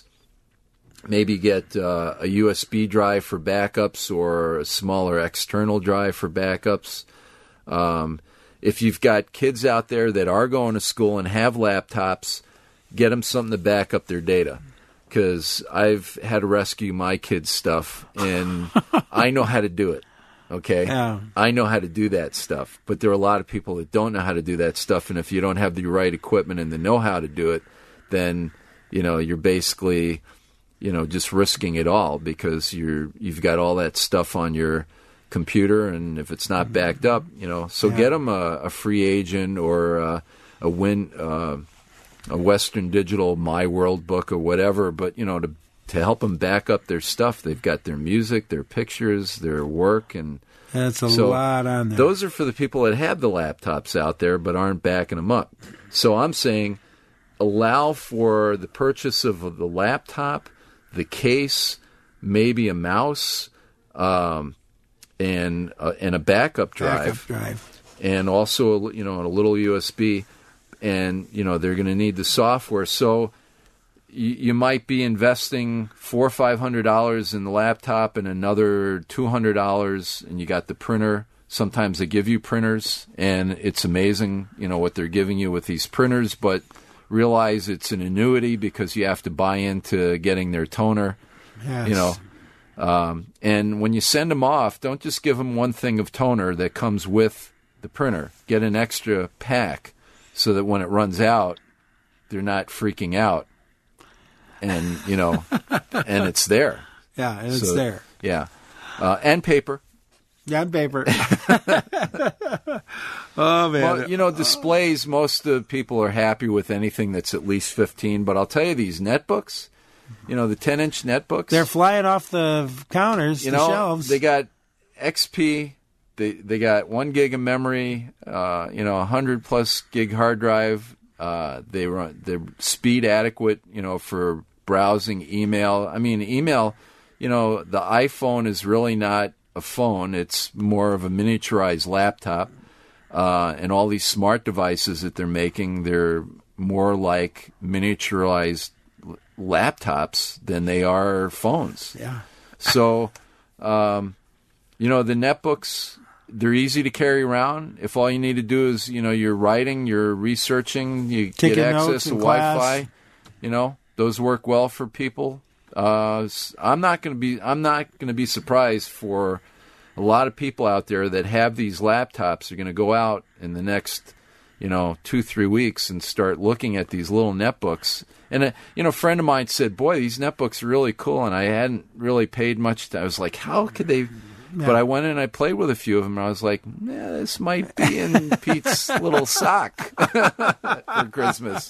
Speaker 2: maybe get uh, a U S B drive for backups or a smaller external drive for backups. Um, If you've got kids out there that are going to school and have laptops, get them something to back up their data. Because I've had to rescue my kids' stuff, and I know how to do it, okay?
Speaker 1: Yeah.
Speaker 2: I know how to do that stuff. But there are a lot of people that don't know how to do that stuff, and if you don't have the right equipment and the know-how to do it, then, you know, you're basically, you know, just risking it all because you're, you've got all that stuff on your computer, and if it's not backed up, you know, so
Speaker 1: yeah.
Speaker 2: get them a, a free agent or a, a win, uh, a Western Digital My World book or whatever. But you know, to to help them back up their stuff, they've got their music, their pictures, their work, and
Speaker 1: that's a
Speaker 2: so
Speaker 1: lot on there.
Speaker 2: Those are for the people that have the laptops out there but aren't backing them up. So I'm saying, allow for the purchase of the laptop, the case, maybe a mouse. Um, and uh, and a backup drive,
Speaker 1: backup drive,
Speaker 2: and also you know a little U S B, and you know they're going to need the software. So you, you might be investing four or five hundred dollars in the laptop and another two hundred dollars, and you got the printer. Sometimes they give you printers, and it's amazing, you know what they're giving you with these printers. But realize it's an annuity because you have to buy into getting their toner.
Speaker 1: Yes.
Speaker 2: You know. Um, and when you send them off, don't just give them one thing of toner that comes with the printer. Get an extra pack so that when it runs out, they're not freaking out. And, you know, and it's there.
Speaker 1: Yeah, and it's
Speaker 2: so,
Speaker 1: there.
Speaker 2: Yeah. Uh, and paper.
Speaker 1: Yeah, and paper. Oh, man.
Speaker 2: Well, you know, displays, most of the people are happy with anything that's at least fifteen. But I'll tell you, these netbooks, you know, the ten-inch netbooks.
Speaker 1: They're flying off the counters,
Speaker 2: you
Speaker 1: the
Speaker 2: know,
Speaker 1: shelves.
Speaker 2: They got X P. They they got one gig of memory. Uh, you know, a hundred plus gig hard drive. Uh, they run. They're speed adequate. You know, for browsing, email. I mean, email. You know, the iPhone is really not a phone. It's more of a miniaturized laptop. Uh, and all these smart devices that they're making, they're more like miniaturized laptops than they are phones.
Speaker 1: Yeah.
Speaker 2: So, um, you know, the netbooks, they're easy to carry around. If all you need to do is, you know, you're writing, you're researching, you
Speaker 1: Taking
Speaker 2: get access
Speaker 1: notes
Speaker 2: to
Speaker 1: in
Speaker 2: Wi-Fi,
Speaker 1: class.
Speaker 2: you know, those work well for people. Uh, s- I'm not going to be I'm not going to be surprised for a lot of people out there that have these laptops are going to go out in the next, you know, two, three weeks and start looking at these little netbooks. And, a, you know, a friend of mine said, boy, these netbooks are really cool. And I hadn't really paid much. To, I was like, how could they?
Speaker 1: Yeah.
Speaker 2: But I went in and I played with a few of them. And I was like, yeah, this might be in Pete's little sock for Christmas.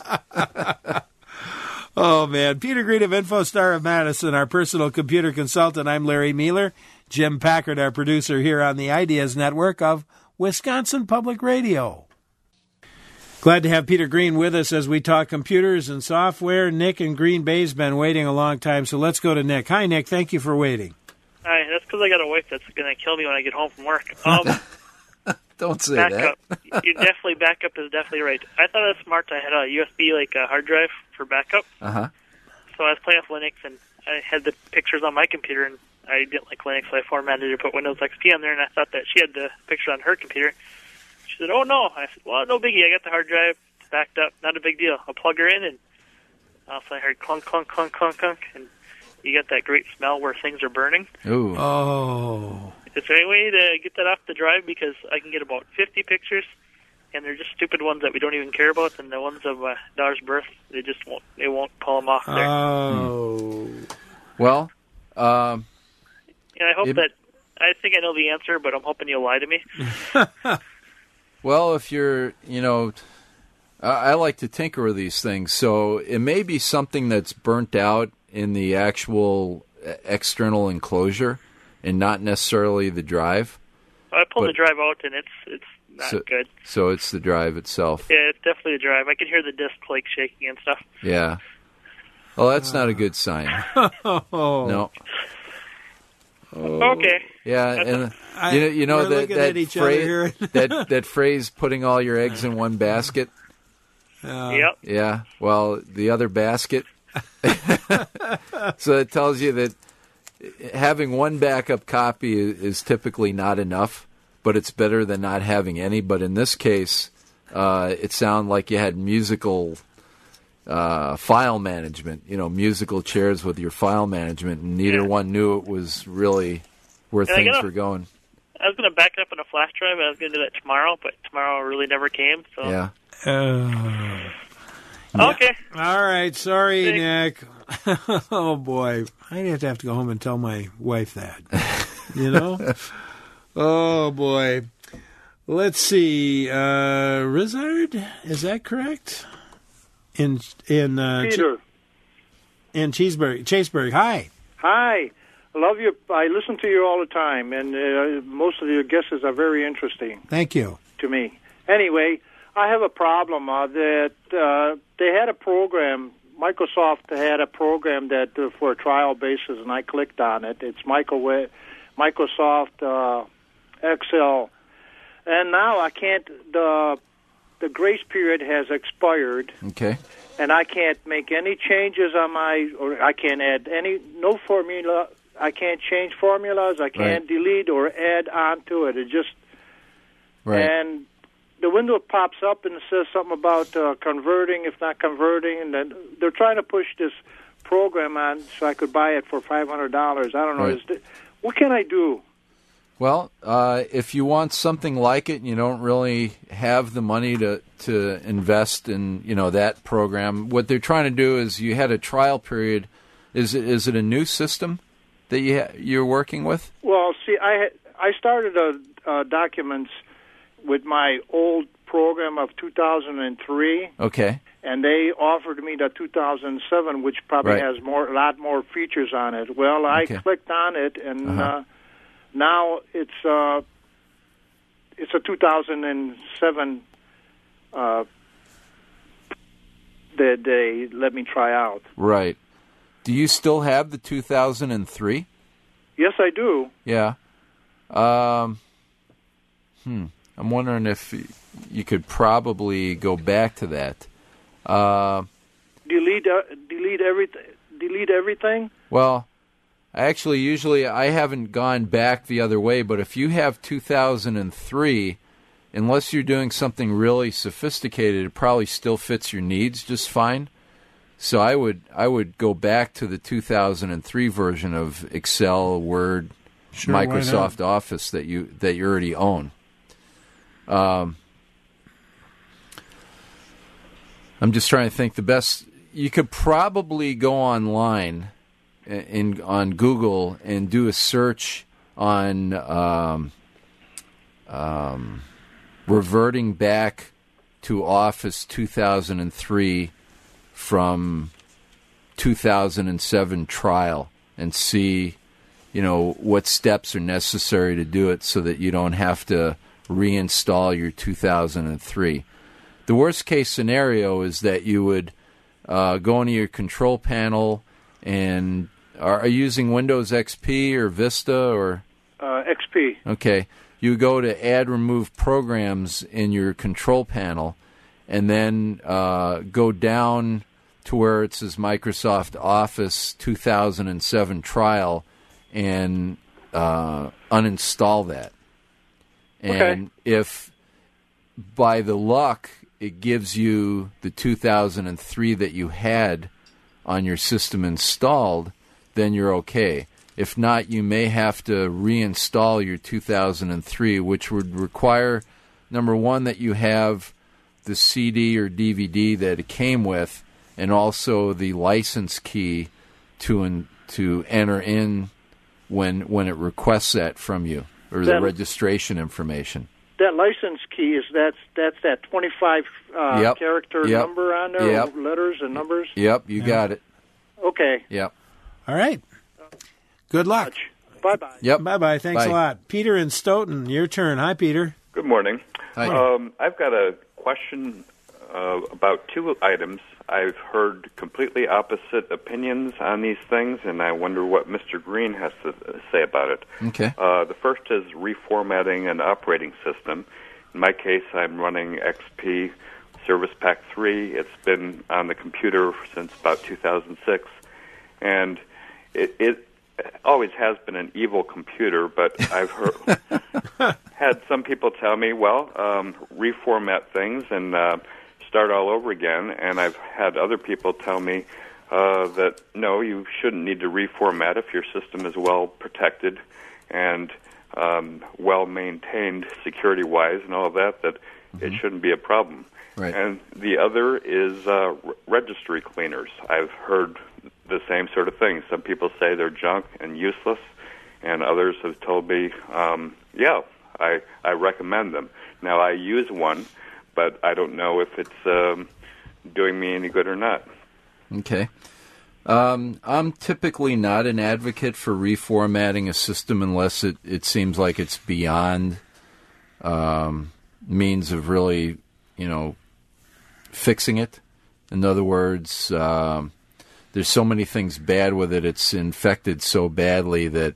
Speaker 1: Oh, man. Peter Green of InfoStar of Madison, our personal computer consultant. I'm Larry Mueller. Jim Packard, our producer here on the Ideas Network of Wisconsin Public Radio. Glad to have Peter Green with us as we talk computers and software. Nick in Green Bay's been waiting a long time, so let's go to Nick. Hi, Nick. Thank you for waiting.
Speaker 7: Hi, that's because I got a wife that's going to kill me when I get home from work. Um,
Speaker 2: Don't say
Speaker 7: backup.
Speaker 2: that.
Speaker 7: You definitely, backup is definitely right. I thought it was smart. I had a U S B like a hard drive for backup.
Speaker 2: Uh-huh.
Speaker 7: So I was playing with Linux, and I had the pictures on my computer, and I didn't like Linux, so I formatted it to put Windows X P on there, and I thought that she had the picture on her computer. She said, oh, no. I said, well, no biggie. I got the hard drive. It's backed up. Not a big deal. I'll plug her in, and all of a sudden I heard clunk, clunk, clunk, clunk, clunk, and you get that great smell where things are burning.
Speaker 2: Ooh.
Speaker 1: Oh.
Speaker 7: Is there any way to get that off the drive? Because I can get about fifty pictures, and they're just stupid ones that we don't even care about, and the ones of my daughter's birth, they just won't, they won't pull them off there.
Speaker 1: Oh.
Speaker 2: Well, um,
Speaker 7: and I hope
Speaker 2: it-
Speaker 7: that, I think I know the answer, but I'm hoping you'll lie to me.
Speaker 2: well, if you're, you know, I, I like to tinker with these things, so it may be something that's burnt out in the actual e- external enclosure and not necessarily the drive.
Speaker 7: I pulled
Speaker 2: But-
Speaker 7: the drive out, and it's it's not
Speaker 2: So,
Speaker 7: good.
Speaker 2: so it's the drive itself.
Speaker 7: Yeah, it's definitely the drive. I can hear the disc like shaking and stuff.
Speaker 2: Yeah. Well, that's not a good sign.
Speaker 1: Oh.
Speaker 2: No.
Speaker 7: Okay.
Speaker 2: Yeah, and
Speaker 1: I-
Speaker 2: you know, you know
Speaker 1: we're
Speaker 2: that
Speaker 1: looking
Speaker 2: that
Speaker 1: at each other
Speaker 2: phrase,
Speaker 1: here.
Speaker 2: that that phrase, putting all your eggs in one basket.
Speaker 1: Uh,
Speaker 7: Yep.
Speaker 2: Yeah. Well, the other basket. So it tells you that having one backup copy is, is typically not enough, but it's better than not having any. But in this case, uh, it sounded like you had musical uh, file management, you know, musical chairs with your file management, and neither
Speaker 7: Yeah.
Speaker 2: one knew it was really where
Speaker 7: Yeah, I
Speaker 2: things
Speaker 7: gotta-
Speaker 2: were going.
Speaker 7: I was going to back it up on a flash drive, and I was going to do that tomorrow, but tomorrow really never came. So
Speaker 2: Yeah.
Speaker 1: Uh,
Speaker 7: Okay.
Speaker 1: all right. Sorry,
Speaker 7: Thanks.
Speaker 1: Nick. Oh, boy. I'd have to have to go home and tell my wife that. You know? Oh, boy. Let's see. Uh, Rizard, is that correct? In in uh,
Speaker 8: Peter.
Speaker 1: Ch- in Cheeseburg, Chaseburg. Hi.
Speaker 8: Hi. I love you. I listen to you all the time, and uh, most of your guests are very interesting
Speaker 1: Thank you.
Speaker 8: to me. Anyway, I have a problem uh, that uh, they had a program, Microsoft had a program that uh, for a trial basis, and I clicked on it. It's microwave, Microsoft uh, Excel. And now I can't, the the grace period has expired,
Speaker 2: Okay.
Speaker 8: and I can't make any changes on my, or I can't add any, no formula. I can't change formulas. I can't
Speaker 2: Right.
Speaker 8: delete or add onto it. It just,
Speaker 2: Right.
Speaker 8: and the window pops up and it says something about uh, converting, if not converting, and then they're trying to push this program on so I could buy it for five hundred dollars. I don't know.
Speaker 2: Right.
Speaker 8: Is th- what can I do?
Speaker 2: Well, uh, if you want something like it and you don't really have the money to, to invest in, you know, that program, what they're trying to do is you had a trial period. Is it, is it a new system that you ha- you're working with?
Speaker 8: Well, see, I had- I started a, uh, documents with my old program of two thousand three,
Speaker 2: Okay.
Speaker 8: and they offered me the two thousand seven, which probably
Speaker 2: Right.
Speaker 8: has more, a lot more features on it. Well, I
Speaker 2: Okay.
Speaker 8: clicked on it, and
Speaker 2: Uh-huh.
Speaker 8: uh, now it's uh, it's a two thousand seven uh, that they let me try out.
Speaker 2: Right. Do you still have the two thousand three?
Speaker 8: Yes, I do.
Speaker 2: Yeah. Um, hmm. I'm wondering if you could probably go back to that. Uh,
Speaker 8: Delete uh, delete everything. Delete everything.
Speaker 2: well, I actually usually I haven't gone back the other way, but if you have two thousand three, unless you're doing something really sophisticated, it probably still fits your needs just fine. So I would I would go back to the two thousand three version of Excel, Word,
Speaker 1: Sure,
Speaker 2: Microsoft Office that you that you already own. Um, I'm just trying to think the best. You could probably go online in on Google and do a search on um, um, reverting back to Office two thousand three from two thousand seven trial and see, you know, what steps are necessary to do it so that you don't have to reinstall your two thousand three. The worst case scenario is that you would uh, go into your control panel and are you using Windows X P or Vista or
Speaker 8: uh, X P?
Speaker 2: Okay, you go to add remove programs in your control panel, and then uh, go down to where it says Microsoft Office two thousand seven trial, and uh, uninstall that. And okay. If by the luck it gives you the two thousand three that you had on your system installed, then you're okay. If not, you may have to reinstall your two thousand three, which would require, number one, that you have the C D or D V D that it came with, and also the license key to in, to enter in when when it requests that from you, or
Speaker 8: that,
Speaker 2: the registration information.
Speaker 8: That license key is that's that's that twenty-five uh,
Speaker 2: yep.
Speaker 8: character
Speaker 2: yep.
Speaker 8: number on there,
Speaker 2: yep.
Speaker 8: letters and numbers.
Speaker 2: Yep, you
Speaker 1: yeah.
Speaker 2: got it.
Speaker 8: Okay.
Speaker 2: Yep.
Speaker 1: All right. Good luck.
Speaker 8: Bye bye.
Speaker 2: Yep.
Speaker 1: Bye bye. Thanks
Speaker 2: Bye.
Speaker 1: a lot, Peter in Stoughton. Your turn. Hi, Peter.
Speaker 9: Good morning.
Speaker 2: Hi.
Speaker 9: Um, I've got a question uh, about two items. I've heard completely opposite opinions on these things, and I wonder what Mister Green has to say about it.
Speaker 2: Okay.
Speaker 9: Uh, the first is reformatting an operating system. In my case, I'm running X P Service Pack three. It's been on the computer since about two thousand six, and it, it always has been an evil computer, but I've heard, had some people tell me, well, um, reformat things and uh, start all over again, and I've had other people tell me uh, that, no, you shouldn't need to reformat if your system is well protected and um, well maintained security-wise and all of that, that mm-hmm. it shouldn't be a problem.
Speaker 2: Right.
Speaker 9: And the other is uh, re- registry cleaners. I've heard the same sort of thing. Some people say they're junk and useless, and others have told me, um, yeah, I, I recommend them. Now, I use one, but I don't know if it's um, doing me any good or not.
Speaker 2: Okay. Um, I'm typically not an advocate for reformatting a system unless it, it seems like it's beyond um, means of really, you know, fixing it. In other words, um, there's so many things bad with it. It's infected so badly that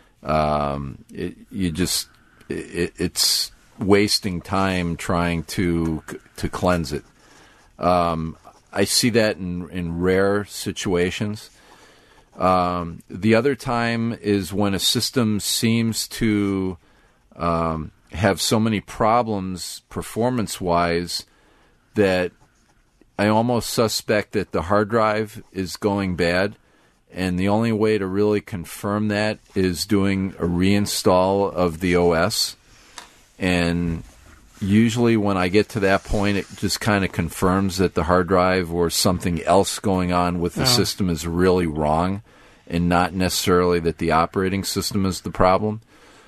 Speaker 2: um, it, you just it, it's wasting time trying to to cleanse it. Um, I see that in in rare situations. Um, the other time is when a system seems to um, have so many problems performance-wise that I almost suspect that the hard drive is going bad, and the only way to really confirm that is doing a reinstall of the O S. And usually when I get to that point, it just kind of confirms that the hard drive or something else going on with the oh. system is really wrong, and not necessarily that the operating system is the problem.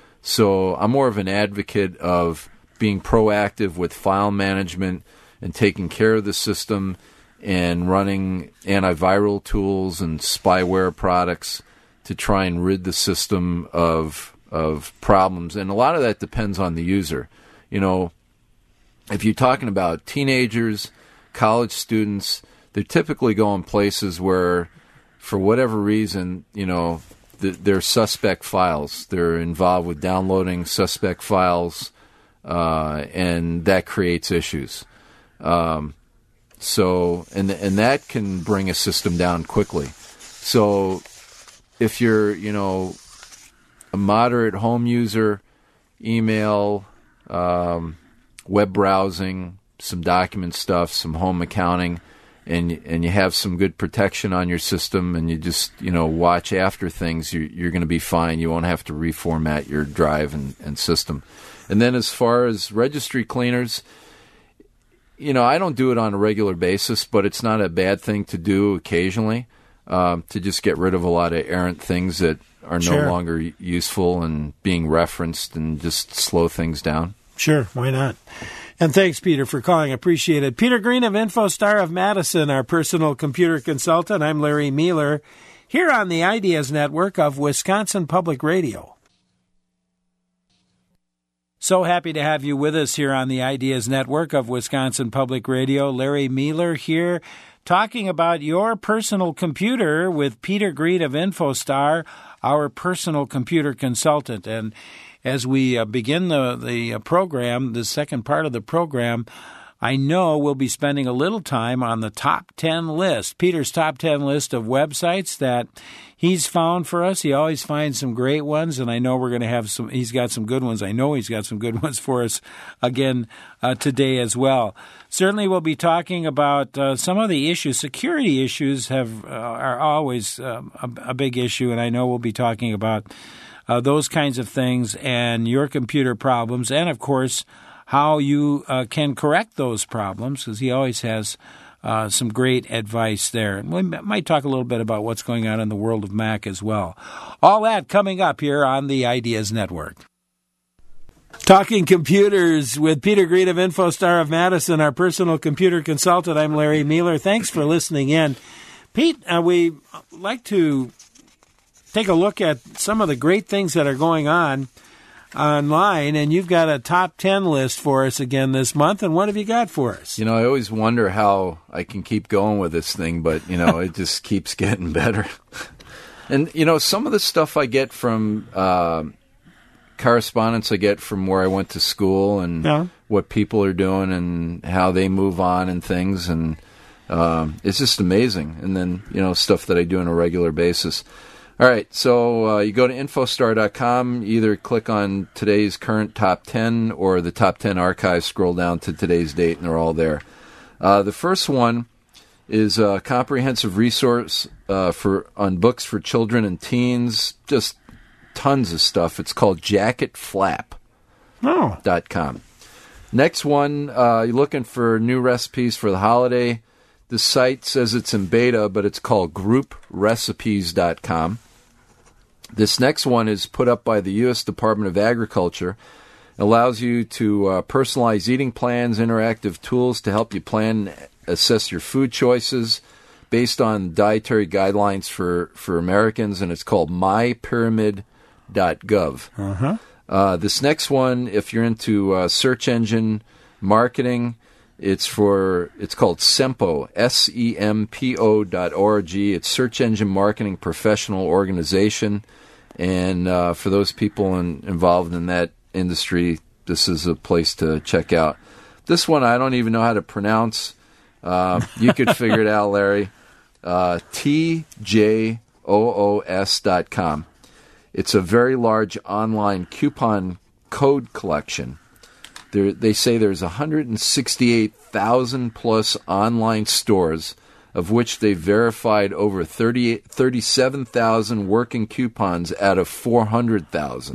Speaker 2: So I'm more of an advocate of being proactive with file management and taking care of the system and running antiviral tools and spyware products to try and rid the system of of problems. And a lot of that depends on the user. You know, if you're talking about teenagers, college students, they're typically going places where, for whatever reason, you know, th- they're suspect files. They're involved with downloading suspect files, uh, and that creates issues. Um, so, and and that can bring a system down quickly. So, if you're, you know, a moderate home user, email, um, web browsing, some document stuff, some home accounting, and and you have some good protection on your system, and you just, you know, watch after things, you're, you're going to be fine. You won't have to reformat your drive and, and system. And then as far as registry cleaners, you know, I don't do it on a regular basis, but it's not a bad thing to do occasionally, um, to just get rid of a lot of errant things that are
Speaker 1: Sure.
Speaker 2: no longer useful and being referenced, and just slow things down.
Speaker 1: Sure, why not? And thanks, Peter, for calling. Appreciate it. Peter Green of InfoStar of Madison, our personal computer consultant. I'm Larry Mueller, here on the Ideas Network of Wisconsin Public Radio. So happy to have you with us here on the Ideas Network of Wisconsin Public Radio. Larry Mueller here, talking about your personal computer with Peter Green of InfoStar, our personal computer consultant. And as we uh, begin the, the uh, program, the second part of the program, I know we'll be spending a little time on the top ten list, Peter's top ten list of websites that he's found for us. He always finds some great ones, and I know we're going to have some, he's got some good ones. I know he's got some good ones for us again uh, today as well. Certainly we'll be talking about uh, some of the issues. Security issues have uh, are always uh, a, a big issue, and I know we'll be talking about uh, those kinds of things and your computer problems, and of course how you uh, can correct those problems, because he always has uh, some great advice there. And we might talk a little bit about what's going on in the world of Mac as well. All that coming up here on the Ideas Network. Talking computers with Peter Green of InfoStar of Madison, our personal computer consultant. I'm Larry Mueller. Thanks for listening in. Pete, uh, we like to take a look at some of the great things that are going on online, and you've got a top ten list for us again this month. And what have you got for us?
Speaker 2: You know, I always wonder how I can keep going with this thing, but, you know, it just keeps getting better. And, you know, some of the stuff I get from uh, correspondence I get from where I went to school, and
Speaker 1: yeah.
Speaker 2: what people are doing and how they move on and things, and um, it's just amazing. And then, you know, stuff that I do on a regular basis. All right, so uh, you go to infostar dot com, either click on today's current top ten or the top ten archives, scroll down to today's date, and they're all there. Uh, the first one is a comprehensive resource uh, for on books for children and teens, just tons of stuff. It's called jacket flap dot com. Oh. Next one, uh, you're looking for new recipes for the holiday. The site says it's in beta, but it's called group recipes dot com. This next one is put up by the U S Department of Agriculture. It allows you to uh, personalize eating plans, interactive tools to help you plan and assess your food choices based on dietary guidelines for, for Americans, and it's called my pyramid dot gov.
Speaker 1: Uh-huh.
Speaker 2: Uh, this next one, if you're into uh, search engine marketing, it's for it's called Sempo, S E M P O dot org. It's Search Engine Marketing Professional Organization, and uh, for those people in, involved in that industry, this is a place to check out. This one I don't even know how to pronounce. Uh, you could figure it out, Larry. Uh, T J O O S dot com. It's a very large online coupon code collection. There, they say there's one hundred sixty-eight thousand plus online stores, of which they verified over thirty-seven thousand working coupons out of four hundred thousand.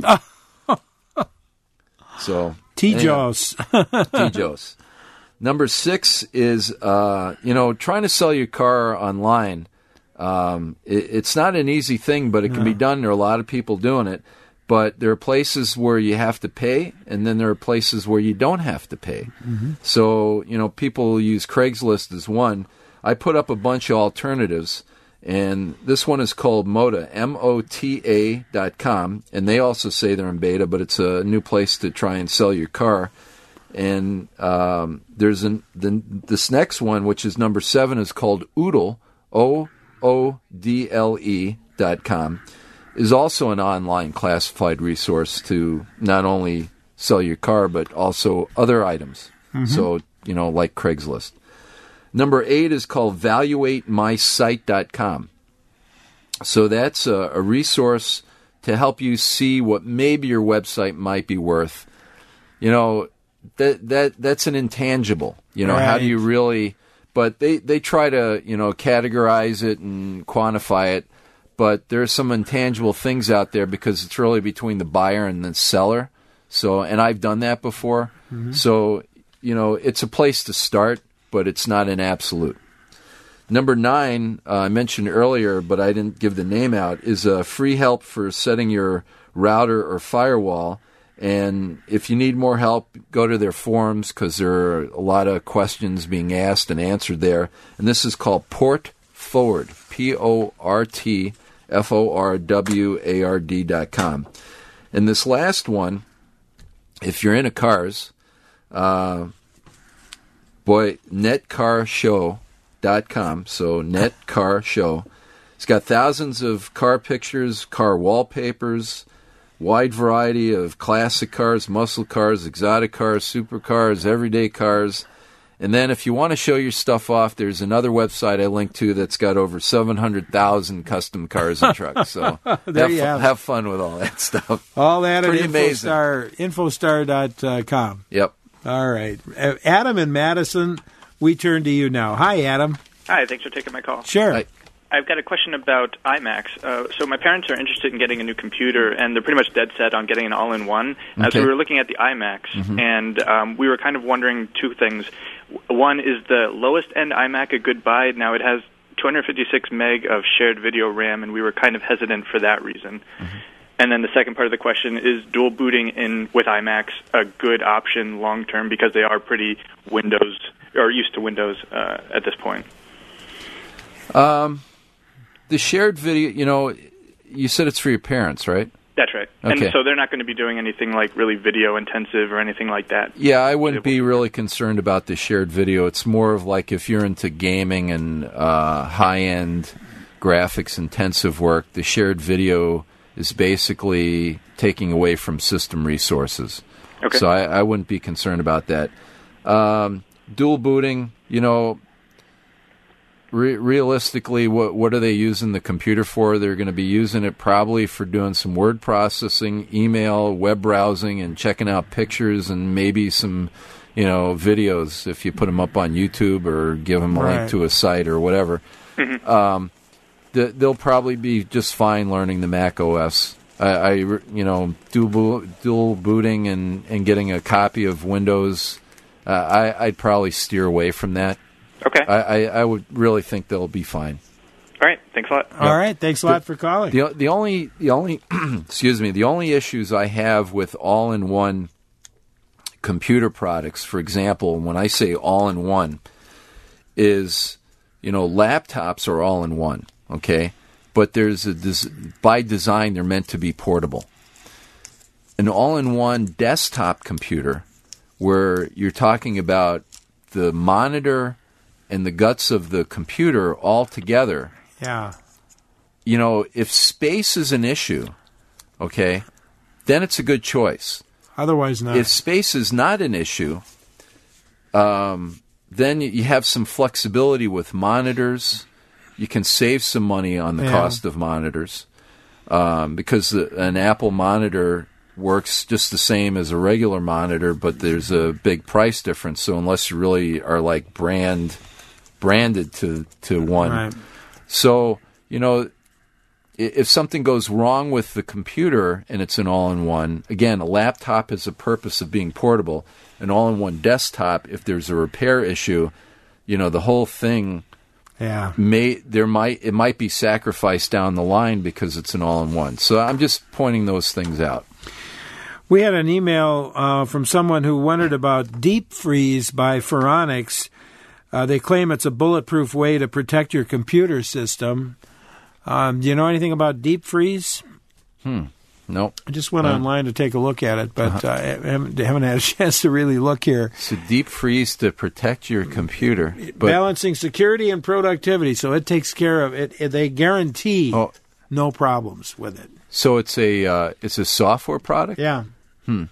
Speaker 2: So
Speaker 1: T-Jos.
Speaker 2: T-Jos. Number six is, uh, you know, trying to sell your car online. Um, it, it's not an easy thing, but it can
Speaker 1: no.
Speaker 2: be done. There are a lot of people doing it. But there are places where you have to pay, and then there are places where you don't have to pay.
Speaker 1: Mm-hmm.
Speaker 2: So, you know, people use Craigslist as one. I put up a bunch of alternatives, and this one is called Mota, M O T A dot com, and they also say they're in beta, but it's a new place to try and sell your car. And um, there's an, the, this next one, which is number seven, is called Oodle, O O D L E dot com. Is also an online classified resource to not only sell your car, but also other items. Mm-hmm. So, you know, like Craigslist. Number eight is called valuate my site dot com. So that's a, a resource to help you see what maybe your website might be worth. You know, that that that's an intangible. You know,
Speaker 1: right.
Speaker 2: How do you really... But they, they try to, you know, categorize it and quantify it. But there's some intangible things out there because it's really between the buyer and the seller. So, and I've done that before. Mm-hmm. So, you know, it's a place to start, but it's not an absolute. Number nine, uh, I mentioned earlier, but I didn't give the name out, is a free help for setting your router or firewall. And if you need more help, go to their forums because there are a lot of questions being asked and answered there. And this is called Port Forward, P O R T F O R W A R D dot com. And this last one, if you're into cars, uh, boy, net car show dot com, so Net Car Show. It's got thousands of car pictures, car wallpapers, wide variety of classic cars, muscle cars, exotic cars, supercars, everyday cars. And then if you want to show your stuff off, there's another website I linked to that's got over seven hundred thousand custom cars and trucks. So
Speaker 1: there
Speaker 2: have,
Speaker 1: you
Speaker 2: fu-
Speaker 1: have,
Speaker 2: have fun with all that stuff.
Speaker 1: All that at
Speaker 2: Pretty amazing.
Speaker 1: Infostar, infostar dot com.
Speaker 2: Yep.
Speaker 1: All right. Adam in Madison, we turn to you now. Hi, Adam.
Speaker 10: Hi, thanks for taking my call.
Speaker 1: Sure.
Speaker 2: Hi.
Speaker 10: I've got a question about iMacs. Uh, so my parents are interested in getting a new computer, and they're pretty much dead set on getting an all-in-one.
Speaker 2: Okay.
Speaker 10: As we were looking at the iMacs,
Speaker 2: Mm-hmm.
Speaker 10: and um, we were kind of wondering two things. One, is the lowest-end iMac a good buy? Now, it has two hundred fifty-six meg of shared video RAM, and we were kind of hesitant for that reason. Mm-hmm. And then the second part of the question, is dual booting in with iMacs a good option long-term because they are pretty Windows, or used to Windows uh, at this point?
Speaker 2: Um... The shared video, you know, you said it's for your parents, right?
Speaker 10: That's right.
Speaker 2: Okay.
Speaker 10: And so they're not going to be doing anything like really video intensive or anything like that.
Speaker 2: Yeah, I wouldn't be really concerned about the shared video. It's more of like if you're into gaming and uh, high-end graphics intensive work, the shared video is basically taking away from system resources.
Speaker 10: Okay.
Speaker 2: So I, I wouldn't be concerned about that. Um, dual booting, you know... Re- realistically, what what are they using the computer for? They're going to be using it probably for doing some word processing, email, web browsing, and checking out pictures and maybe some, you know, videos if you put them up on YouTube or give them a
Speaker 1: Right.
Speaker 2: link to a site or whatever.
Speaker 10: Mm-hmm.
Speaker 2: Um, th- they'll probably be just fine learning the Mac O S. I, I you know, dual, bo- dual booting and, and getting a copy of Windows, uh, I, I'd probably steer away from that.
Speaker 10: Okay.
Speaker 2: I, I, I would really think they'll be fine.
Speaker 10: All right. Thanks a lot.
Speaker 1: All right. Thanks a lot for calling.
Speaker 2: The the only the only excuse me the only issues I have with all-in-one computer products, for example, when I say all-in-one, is you know laptops are all-in-one, okay, but there's a des- by design they're meant to be portable. An all-in-one desktop computer, where you're talking about the monitor and the guts of the computer all together.
Speaker 1: Yeah.
Speaker 2: You know, if space is an issue, okay, then it's a good choice.
Speaker 1: Otherwise not.
Speaker 2: If space is not an issue, um, then you have some flexibility with monitors. You can save some money on the
Speaker 1: Yeah.
Speaker 2: cost of monitors um, because the, an Apple monitor works just the same as a regular monitor, but there's a big price difference. So unless you really are like brand branded to to one,
Speaker 1: Right.
Speaker 2: so you know if something goes wrong with the computer and it's an all-in-one, again, a laptop has a purpose of being portable. An all-in-one desktop, if there's a repair issue, you know the whole thing.
Speaker 1: Yeah.
Speaker 2: May there might it might be sacrificed down the line because it's an all-in-one. So I'm just pointing those things out.
Speaker 1: We had an email uh, from someone who wondered about Deep Freeze by Phoronix. Uh, they claim it's a bulletproof way to protect your computer system. Um, do you know anything about Deep Freeze?
Speaker 2: Hmm. Nope.
Speaker 1: I just went
Speaker 2: Uh,
Speaker 1: online to take a look at it, but
Speaker 2: uh-huh.
Speaker 1: uh, I haven't, haven't had a chance to really look here.
Speaker 2: So deep freeze to protect your computer. But
Speaker 1: Balancing security and productivity, so it takes care of it. it they guarantee
Speaker 2: Oh.
Speaker 1: no problems with it.
Speaker 2: So it's a uh, it's a software product?
Speaker 1: Yeah.
Speaker 2: Hmm.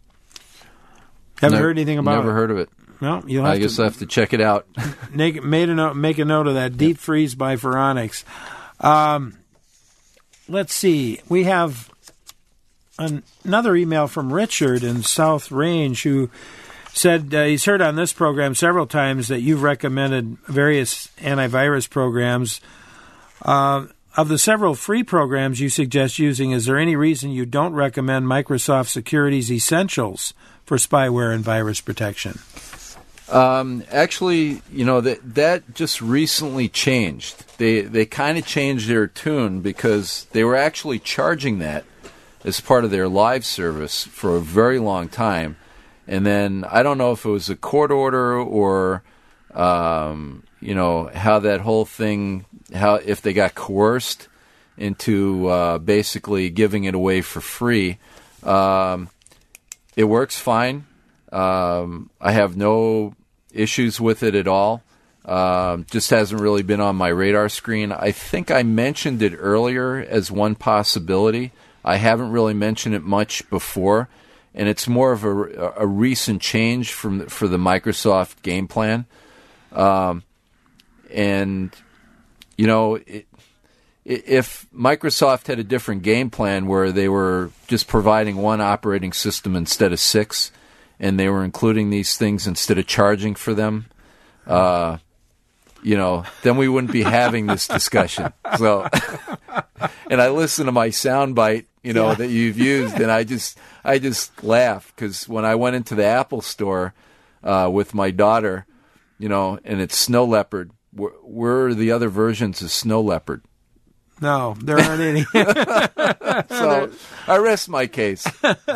Speaker 1: Haven't
Speaker 2: Never-
Speaker 1: heard anything about
Speaker 2: Never
Speaker 1: it.
Speaker 2: heard of it.
Speaker 1: No, you'll have
Speaker 2: I guess
Speaker 1: to
Speaker 2: I have to check it out.
Speaker 1: make, made a note, make a note of that. Deep Freeze by Phoronix. Um, let's see. We have an, another email from Richard in South Range who said uh, he's heard on this program several times that you've recommended various antivirus programs. Uh, of the several free programs you suggest using, is there any reason you don't recommend Microsoft Security's Essentials for spyware and virus protection?
Speaker 2: Um, actually, you know, that that just recently changed. They they kind of changed their tune because they were actually charging that as part of their live service for a very long time. And then I don't know if it was a court order or, um, you know, how that whole thing, how if they got coerced into uh, basically giving it away for free. Um, it works fine. Um, I have no issues with it at all. Um, just hasn't really been on my radar screen. I think I mentioned it earlier as one possibility. I haven't really mentioned it much before, and it's more of a, a recent change from the, for the Microsoft game plan. Um, and, you know, it, if Microsoft had a different game plan where they were just providing one operating system instead of six, and they were including these things instead of charging for them, uh, you know, then we wouldn't be having this discussion. So, and I listen to my soundbite, you know, yeah. that you've used, and I just, I just laugh because when I went into the Apple store uh, with my daughter, you know, and it's Snow Leopard, where, where are the other versions of Snow Leopard?
Speaker 1: No, there aren't any.
Speaker 2: So I rest my case.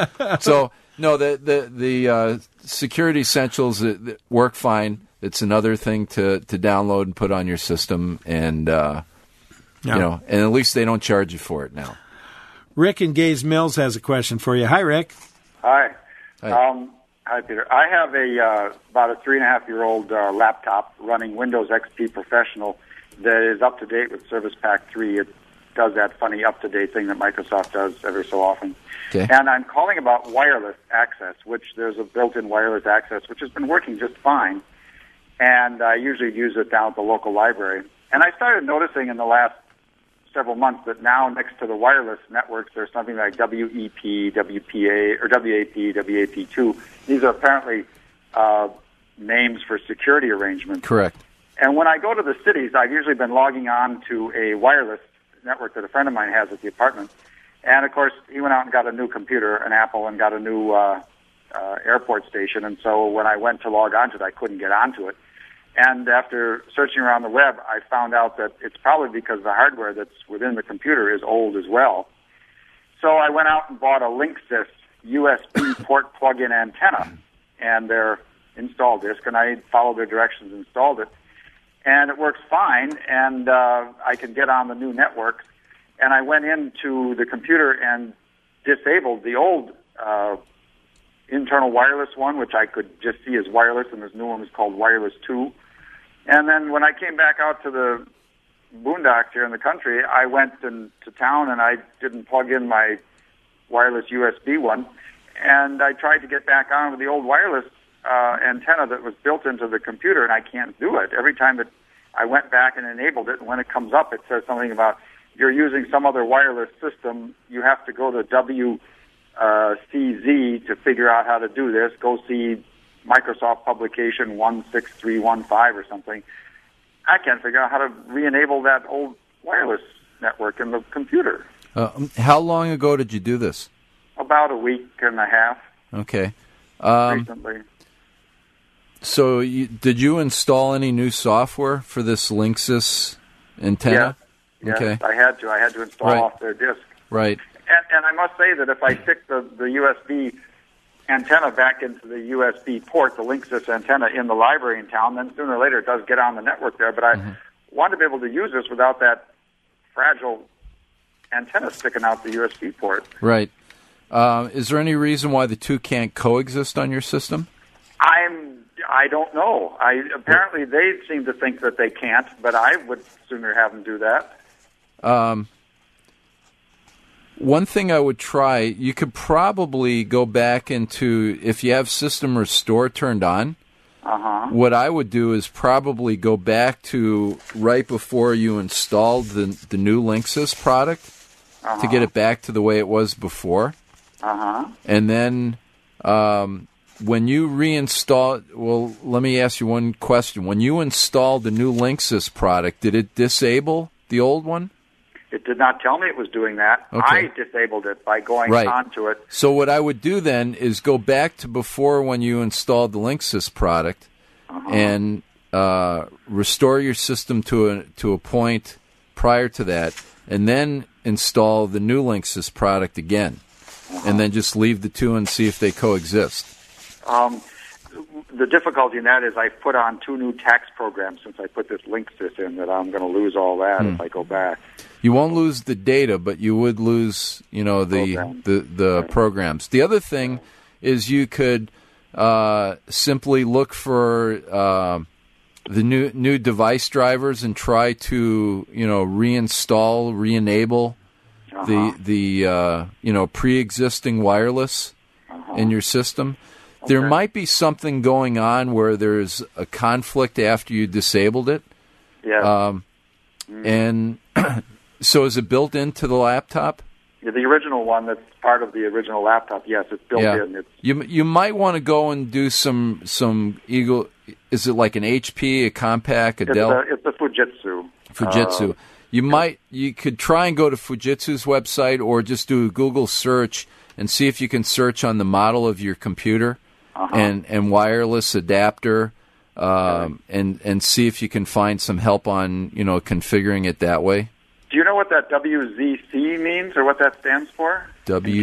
Speaker 2: So no, the the the uh, security essentials uh, work fine. It's another thing to, to download and put on your system, and uh, yeah. you know, and at least they don't charge you for it now.
Speaker 1: Rick in Gays Mills has a question for you. Hi, Rick.
Speaker 11: Hi.
Speaker 9: Hi, um, hi Peter. I have a uh, about a three and a half year old uh, laptop running Windows X P Professional that is up to date with Service Pack three. It does that funny up to date thing that Microsoft does every so often.
Speaker 2: Okay.
Speaker 9: And I'm calling about wireless access, which there's a built-in wireless access, which has been working just fine. And I usually use it down at the local library. And I started noticing in the last several months that now next to the wireless networks, there's something like W E P, W P A, or W A P, W A P two. These are apparently uh, names for security arrangements.
Speaker 2: Correct.
Speaker 9: And when I go to the cities, I've usually been logging on to a wireless network that a friend of mine has at the apartment. And, of course, he went out and got a new computer, an Apple, and got a new uh, uh, airport station. And so when I went to log onto it, I couldn't get onto it. And after searching around the web, I found out that it's probably because the hardware that's within the computer is old as well. So I went out and bought a Linksys U S B port plug-in antenna and their install disk, and I followed their directions and installed it. And it works fine, and uh, I can get on the new network. And I went into the computer and disabled the old uh, internal wireless one, which I could just see as wireless, and this new one was called Wireless two. And then when I came back out to the boondocks here in the country, I went in, to town, and I didn't plug in my wireless U S B one. And I tried to get back on with the old wireless uh, antenna that was built into the computer, and I can't do it. Every time that I went back and enabled it, and when it comes up, it says something about you're using some other wireless system. You have to go to W C Z to figure out how to do this. Go see Microsoft publication one six three one five or something. I can't figure out how to re-enable that old wireless network in the computer.
Speaker 2: Uh, how long ago did you do this?
Speaker 9: About a week and a half.
Speaker 2: Okay. Um,
Speaker 9: recently.
Speaker 2: So you, did you install any new software for this Linksys antenna?
Speaker 9: Yes,
Speaker 2: okay.
Speaker 9: yes, I had to. I had to install
Speaker 2: right.
Speaker 9: off their disk.
Speaker 2: Right.
Speaker 9: And, and I must say that if I stick the, the U S B antenna back into the U S B port, the Linksys antenna in the library in town, then sooner or later it does get on the network there. But I mm-hmm. want to be able to use this without that fragile antenna sticking out the U S B port.
Speaker 2: Right. Uh, is there any reason why the two can't coexist on your system?
Speaker 9: I'm. I don't know. I apparently they seem to think that they can't, but I would sooner have them do that.
Speaker 2: Um. One thing I would try, you could probably go back into, if you have System Restore turned on,
Speaker 9: uh-huh.
Speaker 2: what I would do is probably go back to right before you installed the the new Linksys product uh-huh. to get it back to the way it was before.
Speaker 11: Uh-huh.
Speaker 2: And then um, when you reinstall, well, let me ask you one question. When you installed the new Linksys product, did it disable the old one?
Speaker 11: It did not tell me it was doing that.
Speaker 2: Okay.
Speaker 11: I disabled it by going
Speaker 2: right.
Speaker 11: onto it.
Speaker 2: So what I would do then is go back to before when you installed the Linksys product uh-huh. and uh, restore your system to a to a point prior to that, and then install the new Linksys product again. Uh-huh. And then just leave the two and see if they coexist.
Speaker 11: Um, the difficulty in that is I've put on two new tax programs since I put this Linksys in that I'm going to lose all that hmm. if I go back.
Speaker 2: You won't lose the data, but you would lose, you know, the Program. the, the right. programs. The other thing is you could uh, simply look for uh, the new new device drivers and try to, you know, reinstall, re-enable uh-huh. the the uh, you know pre-existing wireless uh-huh. in your system. Okay. There might be something going on where there's a conflict after you disabled it.
Speaker 11: Yeah.
Speaker 2: Um, mm. And so is it built into the laptop?
Speaker 11: Yeah, the original one that's part of the original laptop, yes, it's built
Speaker 2: yeah.
Speaker 11: in. It's
Speaker 2: you you might want to go and do some some Eagle. Is it like an H P, a Compaq, a
Speaker 11: it's
Speaker 2: Dell?
Speaker 11: A, it's a Fujitsu.
Speaker 2: Fujitsu. Uh, you yeah. might you could try and go to Fujitsu's website or just do a Google search and see if you can search on the model of your computer uh-huh. and and wireless adapter. Um, okay. and and see if you can find some help on you know configuring it that way.
Speaker 11: Do you know what that W Z C means or what that stands for?
Speaker 2: W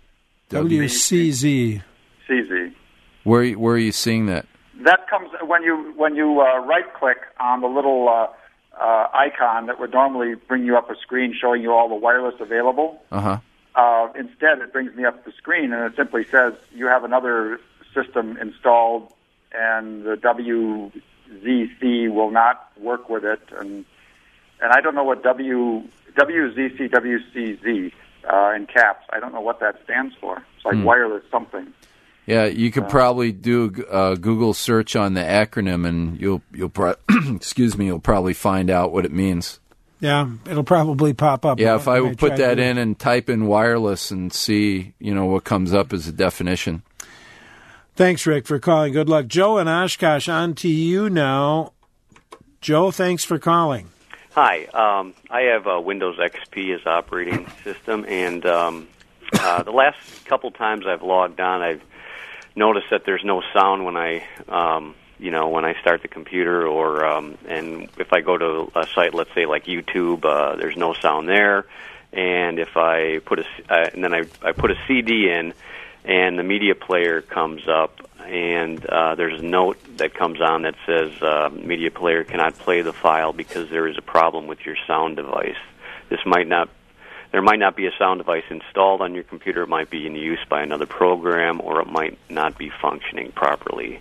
Speaker 1: W C Z.
Speaker 11: C Z.
Speaker 2: Where where are you seeing that?
Speaker 11: That comes when you when you uh, right click on the little uh, uh, icon that would normally bring you up a screen showing you all the wireless available.
Speaker 2: Uh-huh.
Speaker 11: Uh Instead, it brings me up the screen and it simply says you have another system installed, and the W Z C will not work with it, and and I don't know what W W Z C W C Z uh, in caps. I don't know what that stands for. It's like hmm. wireless something.
Speaker 2: Yeah, you could uh, probably do a Google search on the acronym, and you'll you'll pro- excuse me, you'll probably find out what it means.
Speaker 1: Yeah, it'll probably pop up.
Speaker 2: Yeah, if I would put that in and type in wireless and see, you know, what comes up as a definition.
Speaker 1: Thanks, Rick, for calling. Good luck. Joe and Oshkosh, on to you now. Joe, thanks for calling.
Speaker 12: Hi. Um, I have uh, Windows X P as operating system, and um, uh, the last couple times I've logged on, I've noticed that there's no sound when I, um, you know, when I start the computer, or um, and if I go to a site, let's say like YouTube, uh, there's no sound there. And if I put a, uh, and then I, I put a C D in, and the media player comes up, and uh, there's a note that comes on that says uh, media player cannot play the file because there is a problem with your sound device. This might not, there might not be a sound device installed on your computer. It might be in use by another program, or it might not be functioning properly.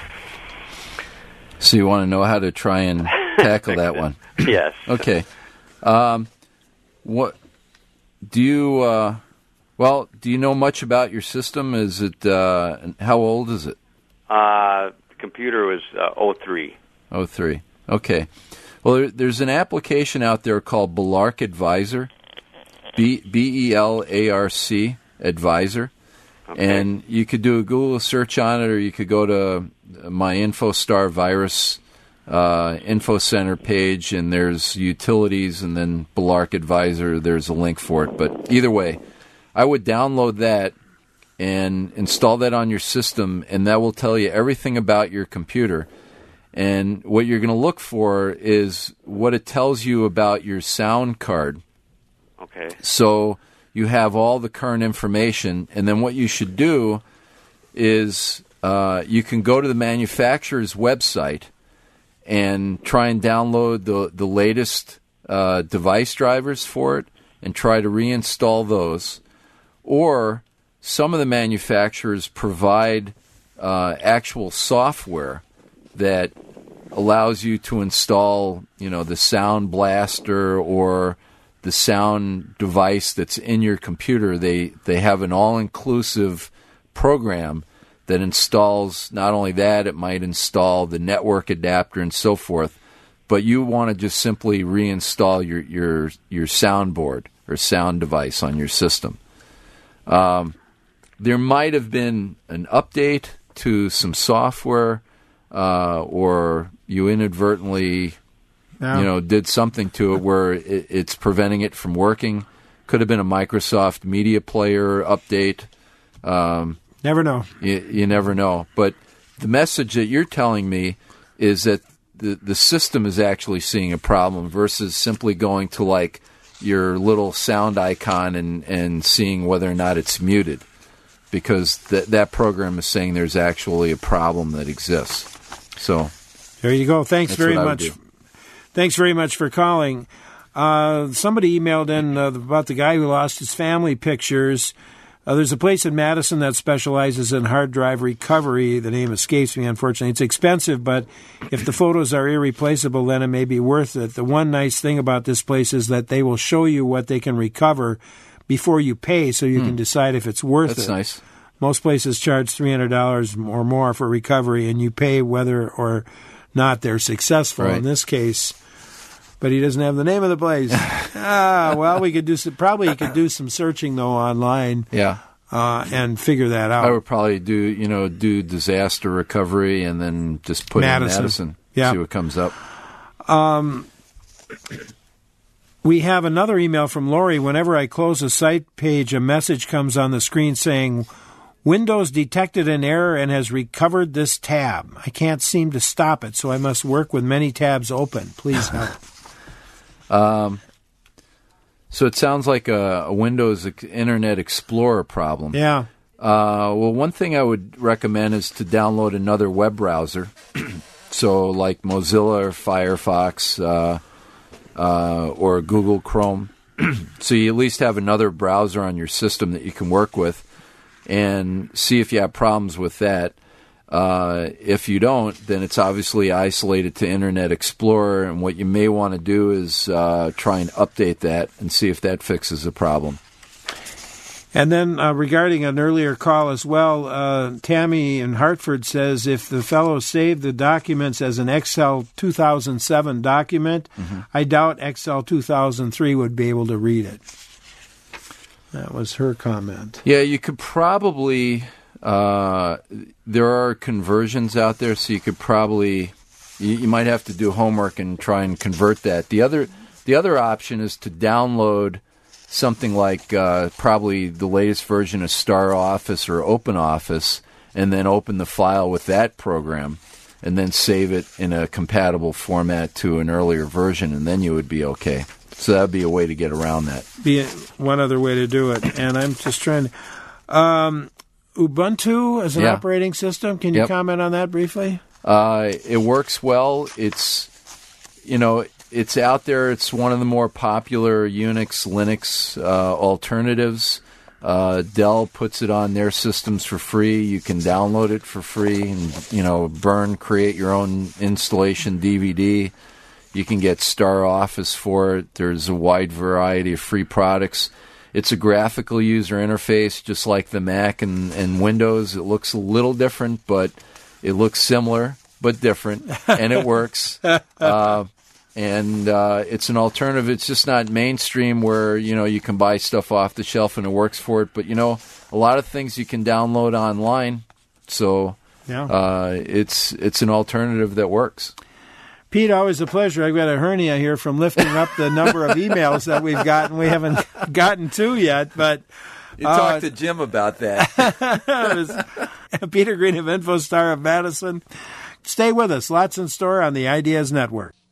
Speaker 2: So you want to know how to try and tackle that one?
Speaker 12: Yes.
Speaker 2: Okay. Um, what do you? Uh, Well, do you know much about your system? Is it uh, how old is it?
Speaker 12: Uh, the computer was uh, oh three.
Speaker 2: oh three. Okay. Well, there, there's an application out there called Belarc Advisor, B B E L A R C Advisor, okay. And you could do a Google search on it, or you could go to my InfoStar Virus uh, Info Center page, and there's utilities, and then Belarc Advisor. There's a link for it. But either way, I would download that and install that on your system, and that will tell you everything about your computer. And what you're going to look for is what it tells you about your sound card.
Speaker 12: Okay.
Speaker 2: So you have all the current information, and then what you should do is uh, you can go to the manufacturer's website and try and download the, the latest uh, device drivers for it and try to reinstall those. Or some of the manufacturers provide uh, actual software that allows you to install, you know, the Sound Blaster or the sound device that's in your computer. They they have an all-inclusive program that installs not only that, it might install the network adapter and so forth. but you want to just simply reinstall your your your soundboard or sound device on your system. Um, there might have been an update to some software, uh, or you inadvertently,
Speaker 1: Yeah.
Speaker 2: you know, did something to it where it, it's preventing it from working. Could have been a Microsoft Media Player update. Um,
Speaker 1: never know.
Speaker 2: You, you never know. But the message that you're telling me is that the the system is actually seeing a problem versus simply going to like your little sound icon and, and seeing whether or not it's muted, because th- that program is saying there's actually a problem that exists. So
Speaker 1: there you go. Thanks
Speaker 2: that's
Speaker 1: very
Speaker 2: what I would
Speaker 1: much.
Speaker 2: do.
Speaker 1: Thanks very much for calling. Uh, somebody emailed in uh, about the guy who lost his family pictures. Uh, there's a place in Madison that specializes in hard drive recovery. The name escapes me, unfortunately. It's expensive, but if the photos are irreplaceable, then it may be worth it. The one nice thing about this place is that they will show you what they can recover before you pay, so you
Speaker 2: Hmm.
Speaker 1: can decide if it's worth
Speaker 2: That's
Speaker 1: it.
Speaker 2: nice.
Speaker 1: Most places charge three hundred dollars or more for recovery, and you pay whether or not they're successful.
Speaker 2: Right.
Speaker 1: In this case, but he doesn't have the name of the place. ah, well, we could do some, probably he could do some searching though online.
Speaker 2: Yeah.
Speaker 1: Uh, and figure that out.
Speaker 2: I would probably do, you know, do disaster recovery and then just put
Speaker 1: Madison.
Speaker 2: in Madison.
Speaker 1: Yeah.
Speaker 2: See what comes up.
Speaker 1: Um, we have another email from Lori. Whenever I close a site page, a message comes on the screen saying, Windows detected an error and has recovered this tab. I can't seem to stop it, so I must work with many tabs open. Please help.
Speaker 2: Um, so it sounds like a, a Windows Internet Explorer problem.
Speaker 1: Yeah.
Speaker 2: Uh, well, one thing I would recommend is to download another web browser. So like Mozilla or Firefox uh, uh, or Google Chrome. So you at least have another browser on your system that you can work with and see if you have problems with that. Uh, if you don't, then it's obviously isolated to Internet Explorer, and what you may want to do is uh, try and update that and see if that fixes the problem.
Speaker 1: And then uh, regarding an earlier call as well, uh, Tammy in Hartford says if the fellow saved the documents as an Excel two thousand seven document,
Speaker 2: Mm-hmm.
Speaker 1: I doubt Excel two thousand three would be able to read it. That was her comment.
Speaker 2: Yeah, you could probably... Uh, there are conversions out there, so you could probably... You, you might have to do homework and try and convert that. The other, the other option is to download something like uh, probably the latest version of Star Office or Open Office, and then open the file with that program, and then save it in a compatible format to an earlier version, and then you would be okay. So that would be a way to get around that.
Speaker 1: Be one other way to do it. And I'm just trying to... Um, Ubuntu as an
Speaker 2: Yeah.
Speaker 1: operating system, can you
Speaker 2: Yep.
Speaker 1: comment on that briefly?
Speaker 2: Uh, it works well. It's, you know, it's out there. It's one of the more popular Unix, Linux uh, alternatives. Uh, Dell puts it on their systems for free. You can download it for free and, you know, burn, create your own installation D V D. You can get Star Office for it. There's a wide variety of free products. It's a graphical user interface, just like the Mac and, and Windows. It looks a little different, but it looks similar, but different, and it works. Uh, and uh, it's an alternative. It's just not mainstream where, you know, you can buy stuff off the shelf and it works for it. But, you know, a lot of things you can download online. So
Speaker 1: Yeah.
Speaker 2: uh, it's it's an alternative that works.
Speaker 1: Pete, always a pleasure. I've got a hernia here from lifting up the number of emails that we've gotten. We haven't gotten to yet, but...
Speaker 2: You
Speaker 1: uh,
Speaker 2: talked to Jim about that.
Speaker 1: it was Peter Green of InfoStar of Madison. Stay with us. Lots in store on the Ideas Network.